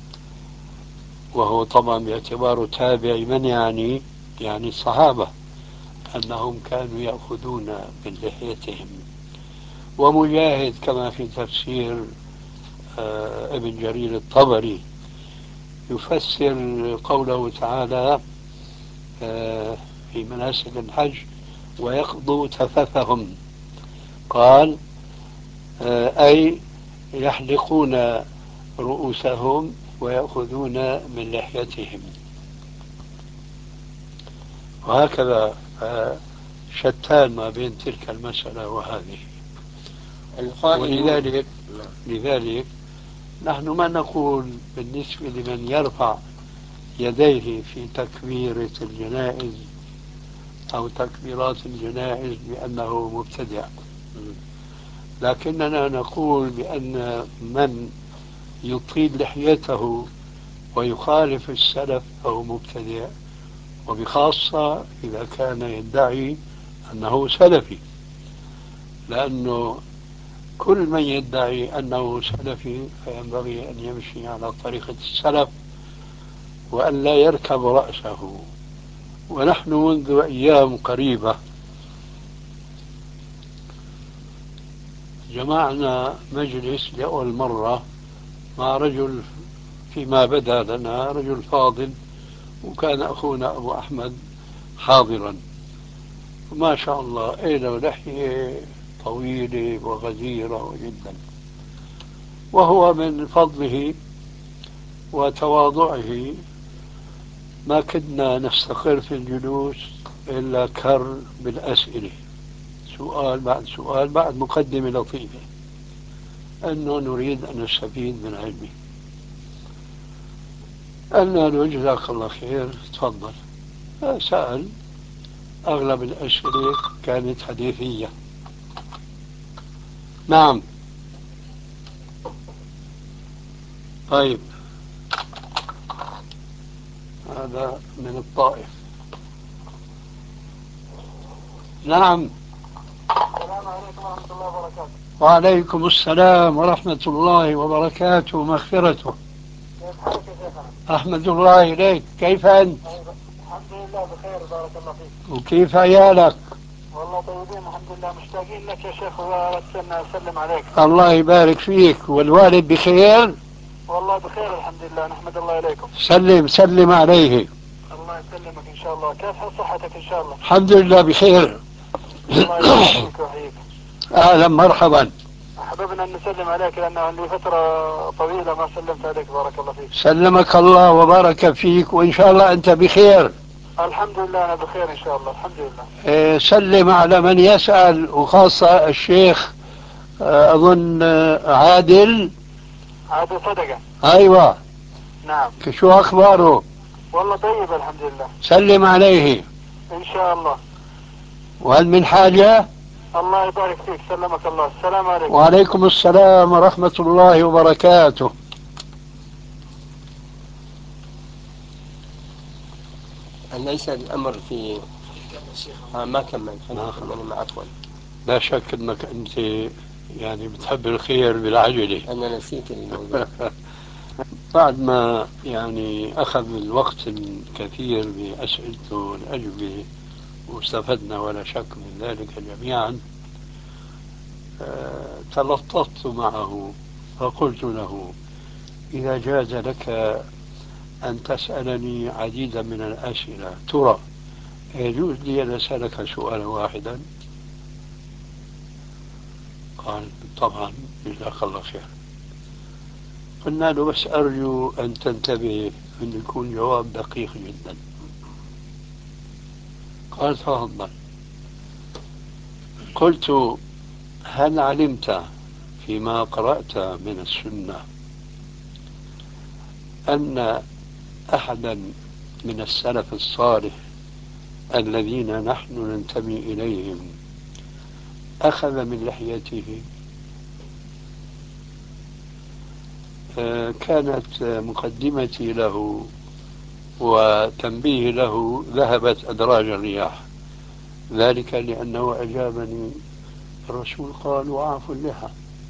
وهو طبعا باعتباره تابع من يعني يعني الصحابة، أنهم كانوا يأخذون من لحيتهم. ومجاهد كما في تفسير آه ابن جرير الطبري يفسر قوله تعالى آه في مناسك الحج ويقضوا تفثهم، قال آه أي يحلقون رؤوسهم ويأخذون من لحيتهم. وهكذا شتان ما بين تلك المسألة وهذه. ولذلك لذلك نحن ما نقول بالنسبة لمن يرفع يديه في تكبيرة الجنائز أو تكبيرات الجنائز بأنه مبتدع، لكننا نقول بأن من يطيل لحيته ويخالف السلف أو مبتدع، وبخاصة إذا كان يدعي أنه سلفي، لأنه كل من يدعي أنه سلفي فينبغي أن يمشي على طريقة السلف وأن لا يركب رأسه. ونحن منذ أيام قريبة جمعنا مجلس لأول مرة مع رجل فيما بدا لنا رجل فاضل، وكان أخونا أبو أحمد حاضرا، ما شاء الله له لحية طويلة وغزيرة جدا. وهو من فضله وتواضعه ما كدنا نستقر في الجلوس إلا كر بالأسئلة، سؤال بعد سؤال بعد مقدمة لطيفة أنه نريد أن نستفيد من علمه. قلنا له جزاك الله خير تفضل. سأل، أغلب الأسئلة كانت حديثية. نعم. طيب هذا من الطائف. نعم. السلام عليكم ورحمة الله وبركاته. وعليكم السلام ورحمة الله وبركاته ومغفرته. كيف حالك يا شيخنا؟ أحمد الله إليك، كيف أنت؟ الحمد لله بخير بارك الله فيك. وكيف عيالك؟ والله طيبين الحمد لله، مشتاقين لك يا شيخ وأردنا أسلم عليك. الله يبارك فيك. والوالد بخير؟ والله بخير الحمد لله، نحمد الله إليكم. سلم سلم عليه. الله يسلمك إن شاء الله. كيف حال صحتك إن شاء الله؟ الحمد لله بخير. الله يبارك فيك ويحييك. أهلا مرحبا. حببنا أن نسلم عليك لأنه عندي فترة طويلة ما سلمت عليك بارك الله فيك. سلمك الله وبارك فيك، وإن شاء الله أنت بخير. الحمد لله أنا بخير إن شاء الله الحمد لله. إيه، سلم على من يسأل، وخاصة الشيخ آه، أظن آه، عادل. عادل صدقة. أيوة. نعم. شو أخباره؟ والله طيب الحمد لله. سلم عليه إن شاء الله. وهل من حاجة؟ الله يبارك فيك، سلمك الله. السلام عليكم. وعليكم السلام ورحمة الله وبركاته. ليس الأمر في آه ما كمل ما خلينا عفوا. لا شك أنك أنت يعني بتحب الخير بالعجلة. أنا نسيت الموضوع. بعد ما يعني أخذ الوقت الكثير بأسئلته والأجوبة واستفدنا ولا شك من ذلك جميعا، أه تلطفت معه فقلت له: إذا جاز لك أن تسألني عديدا من الأسئلة، ترى يجوز لي أن أسألك سؤالا واحدا؟ قال: طبعا جزاك الله خير. قلنا له: بس أرجو أن تنتبه أن يكون جواب دقيق جدا. قال: تفضل. قلت: هل علمت فيما قرأت من السنة أن أحدا من السلف الصالح الذين نحن ننتمي إليهم أخذ من لحيته؟ آه كانت مقدمتي له وتنبيه له ذهبت أدراج الرياح، ذلك لأنه أجابني: الرسول قال: وأعفوا اللحى.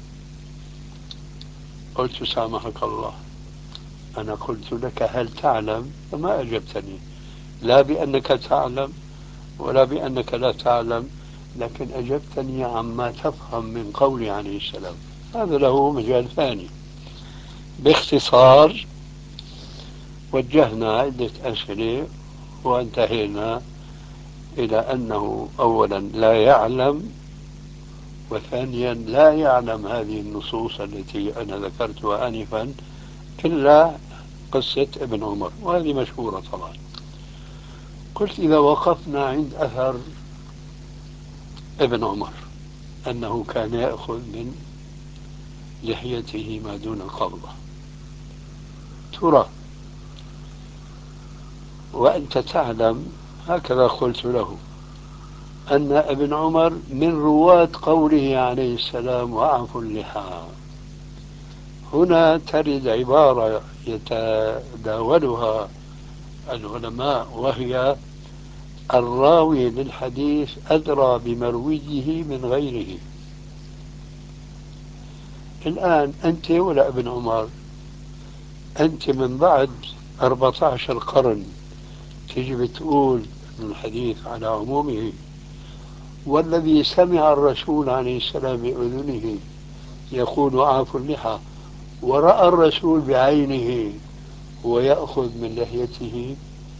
قلت: سامحك الله، أنا قلت لك هل تعلم؟ فما أجبتني، لا بأنك تعلم ولا بأنك لا تعلم، لكن أجبتني عما تفهم من قولي عليه السلام. هذا له مجال ثاني. باختصار وجهنا عدة أسئلة وانتهينا إلى أنه أولا لا يعلم، وثانيا لا يعلم هذه النصوص التي أنا ذكرتها آنفا إلا قصة ابن عمر، وهذه مشهورة طبعا. قلت: إذا وقفنا عند أثر ابن عمر أنه كان يأخذ من لحيته ما دون القبضة، ترى وأنت تعلم، هكذا قلت له، أن ابن عمر من رواة قوله عليه السلام: وأعفوا اللحى. هنا ترد عبارة يتداولها العلماء، وهي: الراوي للحديث أدرى بمرويه من غيره. الآن أنت ولا ابن عمر، أنت من بعد أربعة عشر قرن تجي بتقول الحديث على عمومه، والذي سمع الرسول عليه السلام بأذنه يقول: أعفوا اللحى، ورأى الرسول بعينه ويأخذ من لحيته.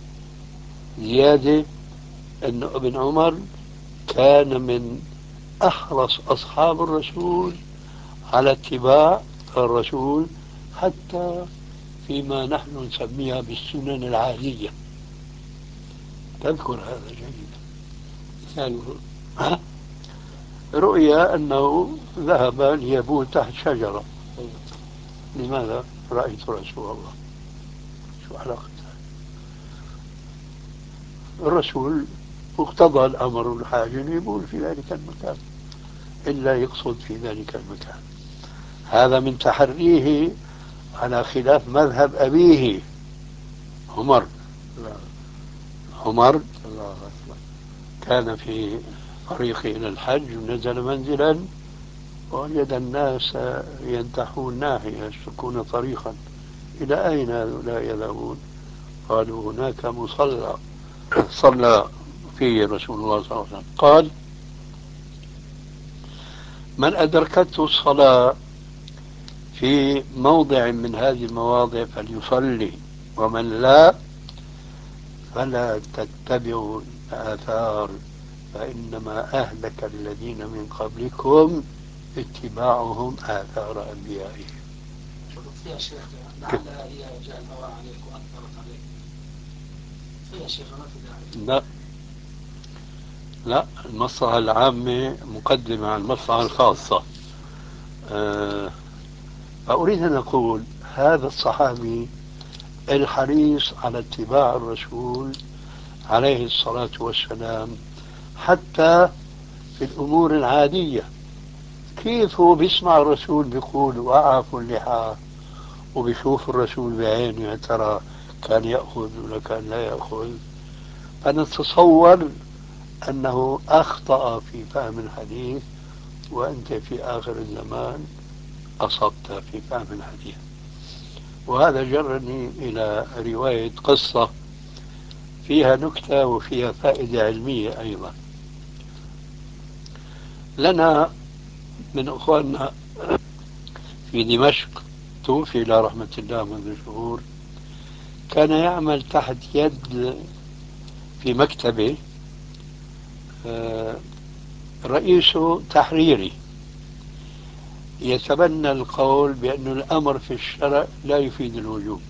زيادة أن ابن عمر كان من أحرص أصحاب الرسول على اتباع الرسول، حتى فيما نحن نسميها بالسنن العادية. تذكر هذا جيدا. ثاني رؤيا أنه ذهب ليبول تحت شجرة. لماذا؟ رأيت رسول الله. شو علاقة الرسول؟ اقتضى الأمر الحاجة يبول في ذلك المكان، إلا يقصد في ذلك المكان. هذا من تحريه على خلاف مذهب أبيه عمر. عمر كان في طريقه إلى الحج ونزل منزلا ووجد الناس ينتحون ناحية يسلكون طريقا. إلى أين هؤلاء يذهبون؟ قالوا: هناك مصلى صلى فيه رسول الله صلى الله عليه وسلم قال: من أدركته الصلاة في موضع من هذه المواضع فليصلي، ومن لا فلا تتبعوا الآثار فإنما أهلك الذين من قبلكم اتباعهم آثار أنبيائهم. يا شيخ لعل هي جاء الهواء عليك وأثرت عليك. يا شيخ ما في داعي. لا لا، المصلحة العامة مقدمة على المصلحة الخاصة. أه فأريد أن أقول هذا الصحابي الحريص على اتباع الرسول عليه الصلاة والسلام حتى في الأمور العادية، كيف هو بيسمع الرسول بيقول وأعفوا اللحى وبيشوف الرسول بعينه يا ترى كان يأخذ ولا كان لا يأخذ، فنتصور أنه أخطأ في فهم الحديث وأنت في آخر الزمان أصبت في فهم الحديث. وهذا جرني إلى رواية قصة فيها نكتة وفيها فائدة علمية أيضا. لنا من أخواننا في دمشق توفي إلى رحمة الله منذ شهور، كان يعمل تحت يد في مكتبه رئيسه تحريري يتبنى القول بأن الأمر في الشرع لا يفيد الوجوب.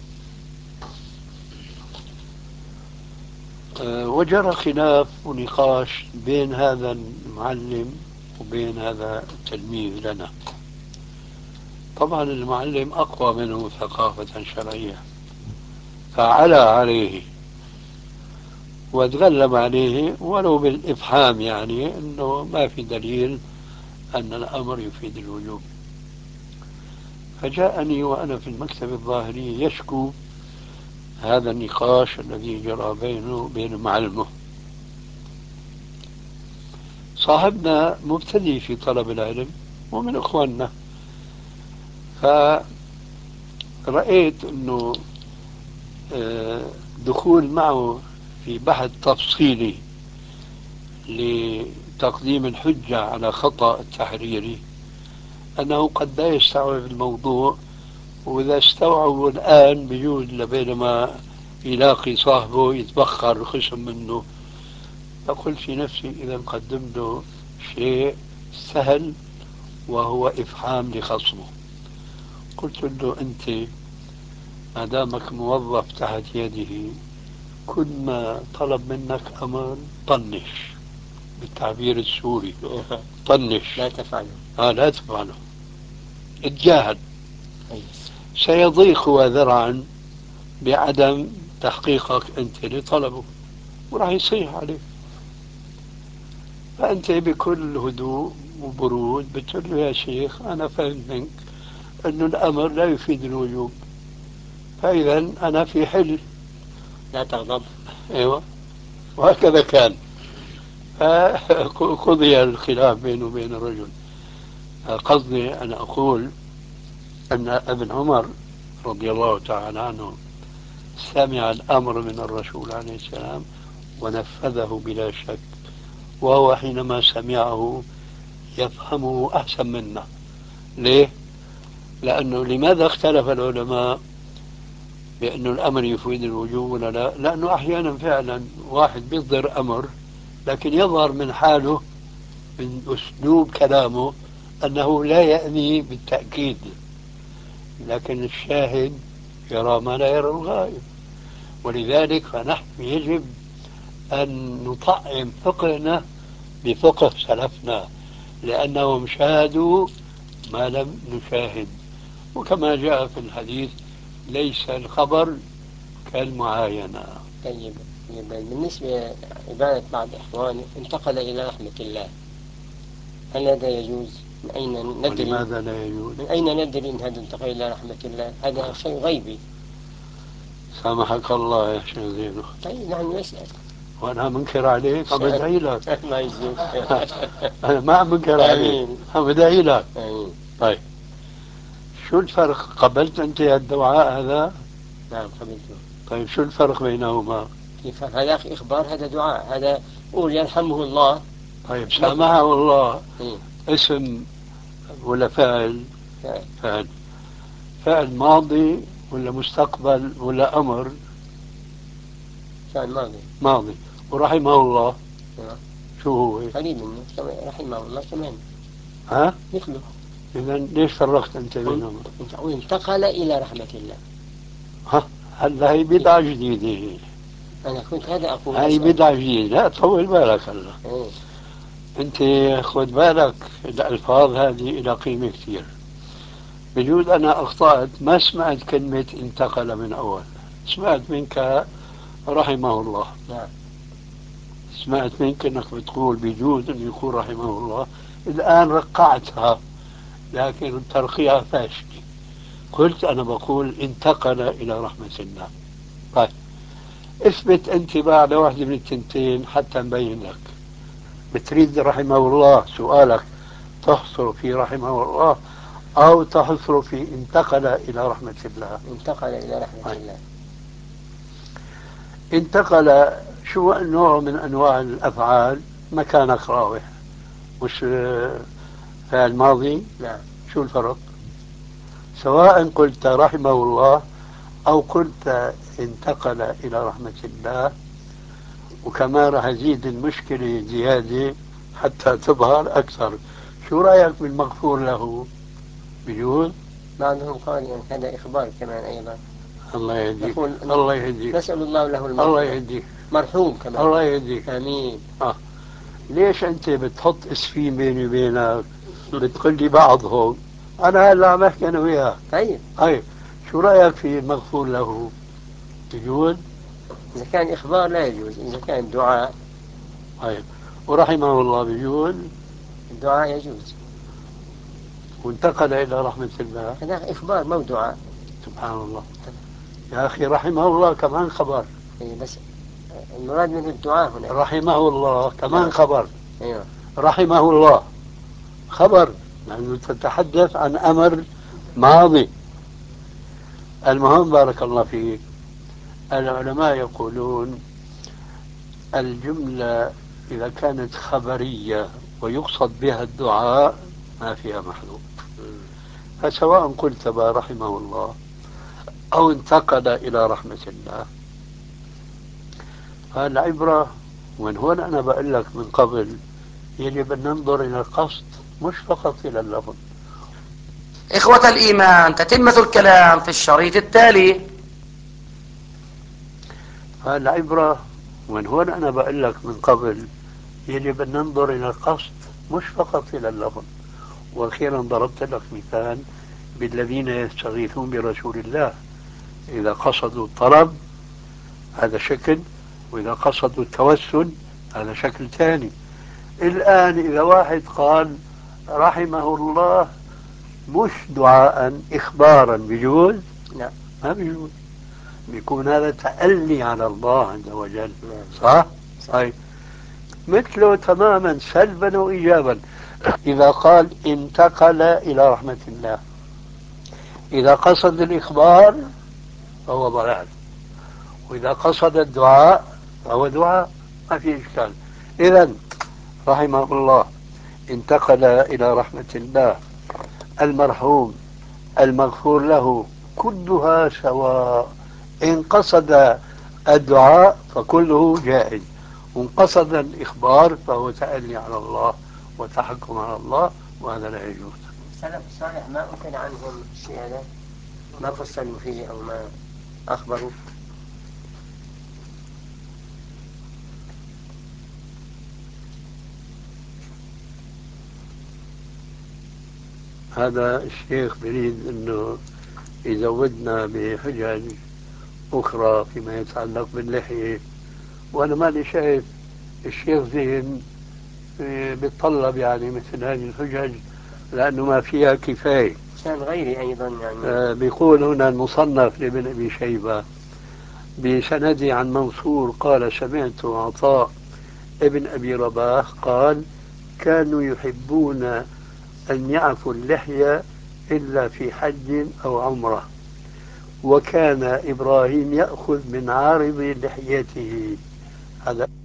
وجرى خلاف ونقاش بين هذا المعلم وبين هذا التلميذ لنا. طبعا المعلم أقوى منه ثقافة شرعية، فعلى عليه وتغلب عليه ولو بالإفهام، يعني أنه ما في دليل أن الأمر يفيد الوجوب. فجاءني وأنا في المكتب الظاهري يشكو هذا النقاش الذي جرى بينه وبين معلمه. صاحبنا مبتدئ في طلب العلم ومن إخواننا، فرأيت أنه دخول معه في بحث تفصيلي لتقديم الحجة على خطأ التحريري أنه قد لا يستوعب الموضوع، وإذا استوعبوا الآن بيجوز لبينما يلاقي صاحبه يتبخر خصم منه. فقلت في نفسي إذا قدمت له شيء سهل وهو إفهام لخصمه، قلت له أنت ما دامك موظف تحت يده كل ما طلب منك أمر طنش، بالتعبير السوري طنش، لا تفعله. آه لا تفعله، اتجاهل. سيضيق ذرعا بعدم تحقيقك أنت لطلبه وراح يصيح عليك. فأنت بكل هدوء وبرود بتقول له يا شيخ أنا فهمت منك أنه الأمر لا يفيد الوجوب، فإذا أنا في حل، لا تغضب. أيوة. وهكذا كان، فقضي الخلاف بينه وبين الرجل. قصدي أن أقول أن ابن عمر رضي الله تعالى عنه سمع الأمر من الرسول عليه السلام ونفذه بلا شك، وهو حينما سمعه يفهمه أحسن منا. ليه؟ لأنه لماذا اختلف العلماء بأن الأمر يفيد الوجوب ولا لا؟ لأنه أحيانا فعلا واحد بيصدر أمر لكن يظهر من حاله من أسلوب كلامه أنه لا يأني بالتأكيد، لكن الشاهد يرى ما لا يرى الغائب. ولذلك فنحن يجب أن نطعم فقهنا بفقه سلفنا لأنهم شاهدوا ما لم نشاهد. وكما جاء في الحديث ليس الخبر كالمعاينة. طيب بالنسبة لعبادة بعض إخواني انتقل إلى رحمة الله، هل هذا يجوز؟ من أين ندري؟ ولماذا لا يجوز؟ من أين ندري إن هذا انتقل إلى رحمة الله؟ هذا شيء غيبي. سامحك الله يا شيخ زينو. طيب نحن نسأل. وأنا منكر عليك، عم بدعي لك. ما يجوز. أنا ما عم منكر عليك، عم بدعي لك. طيب شو الفرق؟ قبلت أنت الدعاء هذا؟ نعم قبلته. طيب شو الفرق بينهما؟ كيف هذا إخبار؟ هذا دعاء. هذا قول يرحمه الله. طيب سامحه الله إيه؟ اسم ولا فعل؟ فعل. فعل. فعل ماضي ولا مستقبل ولا أمر؟ فعل ماضي. ماضي. ورحمه الله نعم. شو هو؟ قريب منه كمان رحمه الله كمان. ها؟ مثله. إذا ليش فرقت أنت بينهم؟ وانتقل إلى رحمة الله. ها؟ هلا هي بدعة جديدة. أنا كنت هذا أقول. هاي بدعة جديدة. لا طول بالك هلا. إيه؟ أنت خذ بالك الألفاظ هذه إلى قيمة كثير. بجوز أنا أخطأت ما سمعت كلمة انتقل من أول. سمعت منك رحمه الله. نعم. سمعت منك أنك بتقول بجوز أن يكون رحمه الله. الآن رقعتها لكن الترقيع فاشل. قلت أنا بقول انتقل إلى رحمة الله. طيب اثبت أنت بعد واحدة من التنتين حتى نبين لك. بتريد رحمه الله سؤالك تحصر في رحمه الله أو تحصر في انتقل إلى رحمة الله؟ انتقل إلى رحمة طيب. الله. انتقل شو نوع من أنواع الأفعال؟ مكانك راوح مش فعل ماضي. نعم. شو الفرق؟ سواء قلت رحمه الله أو قلت انتقل إلى رحمة الله. وكمان راح أزيد المشكلة زيادة حتى تظهر أكثر. شو رأيك بالمغفور له؟ بجوز؟ بعضهم قال يعني هذا إخبار كمان أيضا. الله يهديك. نقول الله يهديك. نسأل الله له المغفرة. الله يهديك. مرحوم كمان. الله يهديك. آمين. آه. ليش أنت بتحط اسفين بيني وبينك؟ بتقول لي بعضهم. أنا هلا عم أحكي أنا وياك. طيب. طيب شو رأيك في المغفور له؟ بجوز؟ إذا كان إخبار لا يجوز. إذا كان دعاء. طيب ورحمه الله بجوز؟ الدعاء يجوز. وانتقل إلى رحمة الله. هذا إخبار مو دعاء. سبحان الله. يا أخي رحمه الله كمان خبر. إيه بس المراد منه الدعاء هنا. رحمه الله كمان نعم. خبر. أيوه. رحمه الله خبر لأنه تتحدث عن أمر ماضي. المهم بارك الله فيك. العلماء يقولون الجملة إذا كانت خبرية ويقصد بها الدعاء ما فيها محذور. فسواء قلت با رحمه الله أو انتقل إلى رحمة الله فالعبرة. ومن هنا أنا بقول لك من قبل يجب أن ننظر إلى القصد مش فقط إلى اللفظ. إخوة الإيمان، تتمة الكلام في الشريط التالي. فالعبرة. ومن هنا أنا بقول لك من قبل يجب أن ننظر إلى القصد مش فقط إلى اللفظ. وأخيرا ضربت لك مثال بالذين يستغيثون برسول الله. إذا قصدوا الطلب هذا شكل، وإذا قصدوا التوسل هذا شكل ثاني. الآن إذا واحد قال رحمه الله مش دعاء إخبارا بيجوز؟ لا ما بيجوز. بيكون هذا تألي على الله عز وجل. صح؟ طيب مثله تماما سلبا وإيجابا. إذا قال انتقل إلى رحمة الله إذا قصد الإخبار فهو ضلال، وإذا قصد الدعاء فهو دعاء، ما في إشكال. إذن رحمه الله انتقل إلى رحمة الله، المرحوم، المغفور له، كلها سواء. إن قصد الدعاء فكله جائز، وإن قصد الإخبار فهو تألي على الله وتحكم على الله، وهذا لا يجوز. السلف الصالح ما أخذ عنهم الشيء هذا، ما فصلوا فيه أو ما أخبروا. هذا الشيخ بريد أنه يزودنا بحجج أخرى فيما يتعلق باللحية، وأنا ماني شايف الشيخ زين بيتطلب يعني مثل هذه الحجج لأنه ما فيها كفاية. كان غيري أيضا يعني. آه بيقول هنا المصنف لابن أبي شيبة بسندي عن منصور قال سمعت عطاء ابن أبي رباح قال كانوا يحبون أن يعفوا اللحية إلا في حج أو عمرة، وكان إبراهيم يأخذ من عارض لحيته. هذا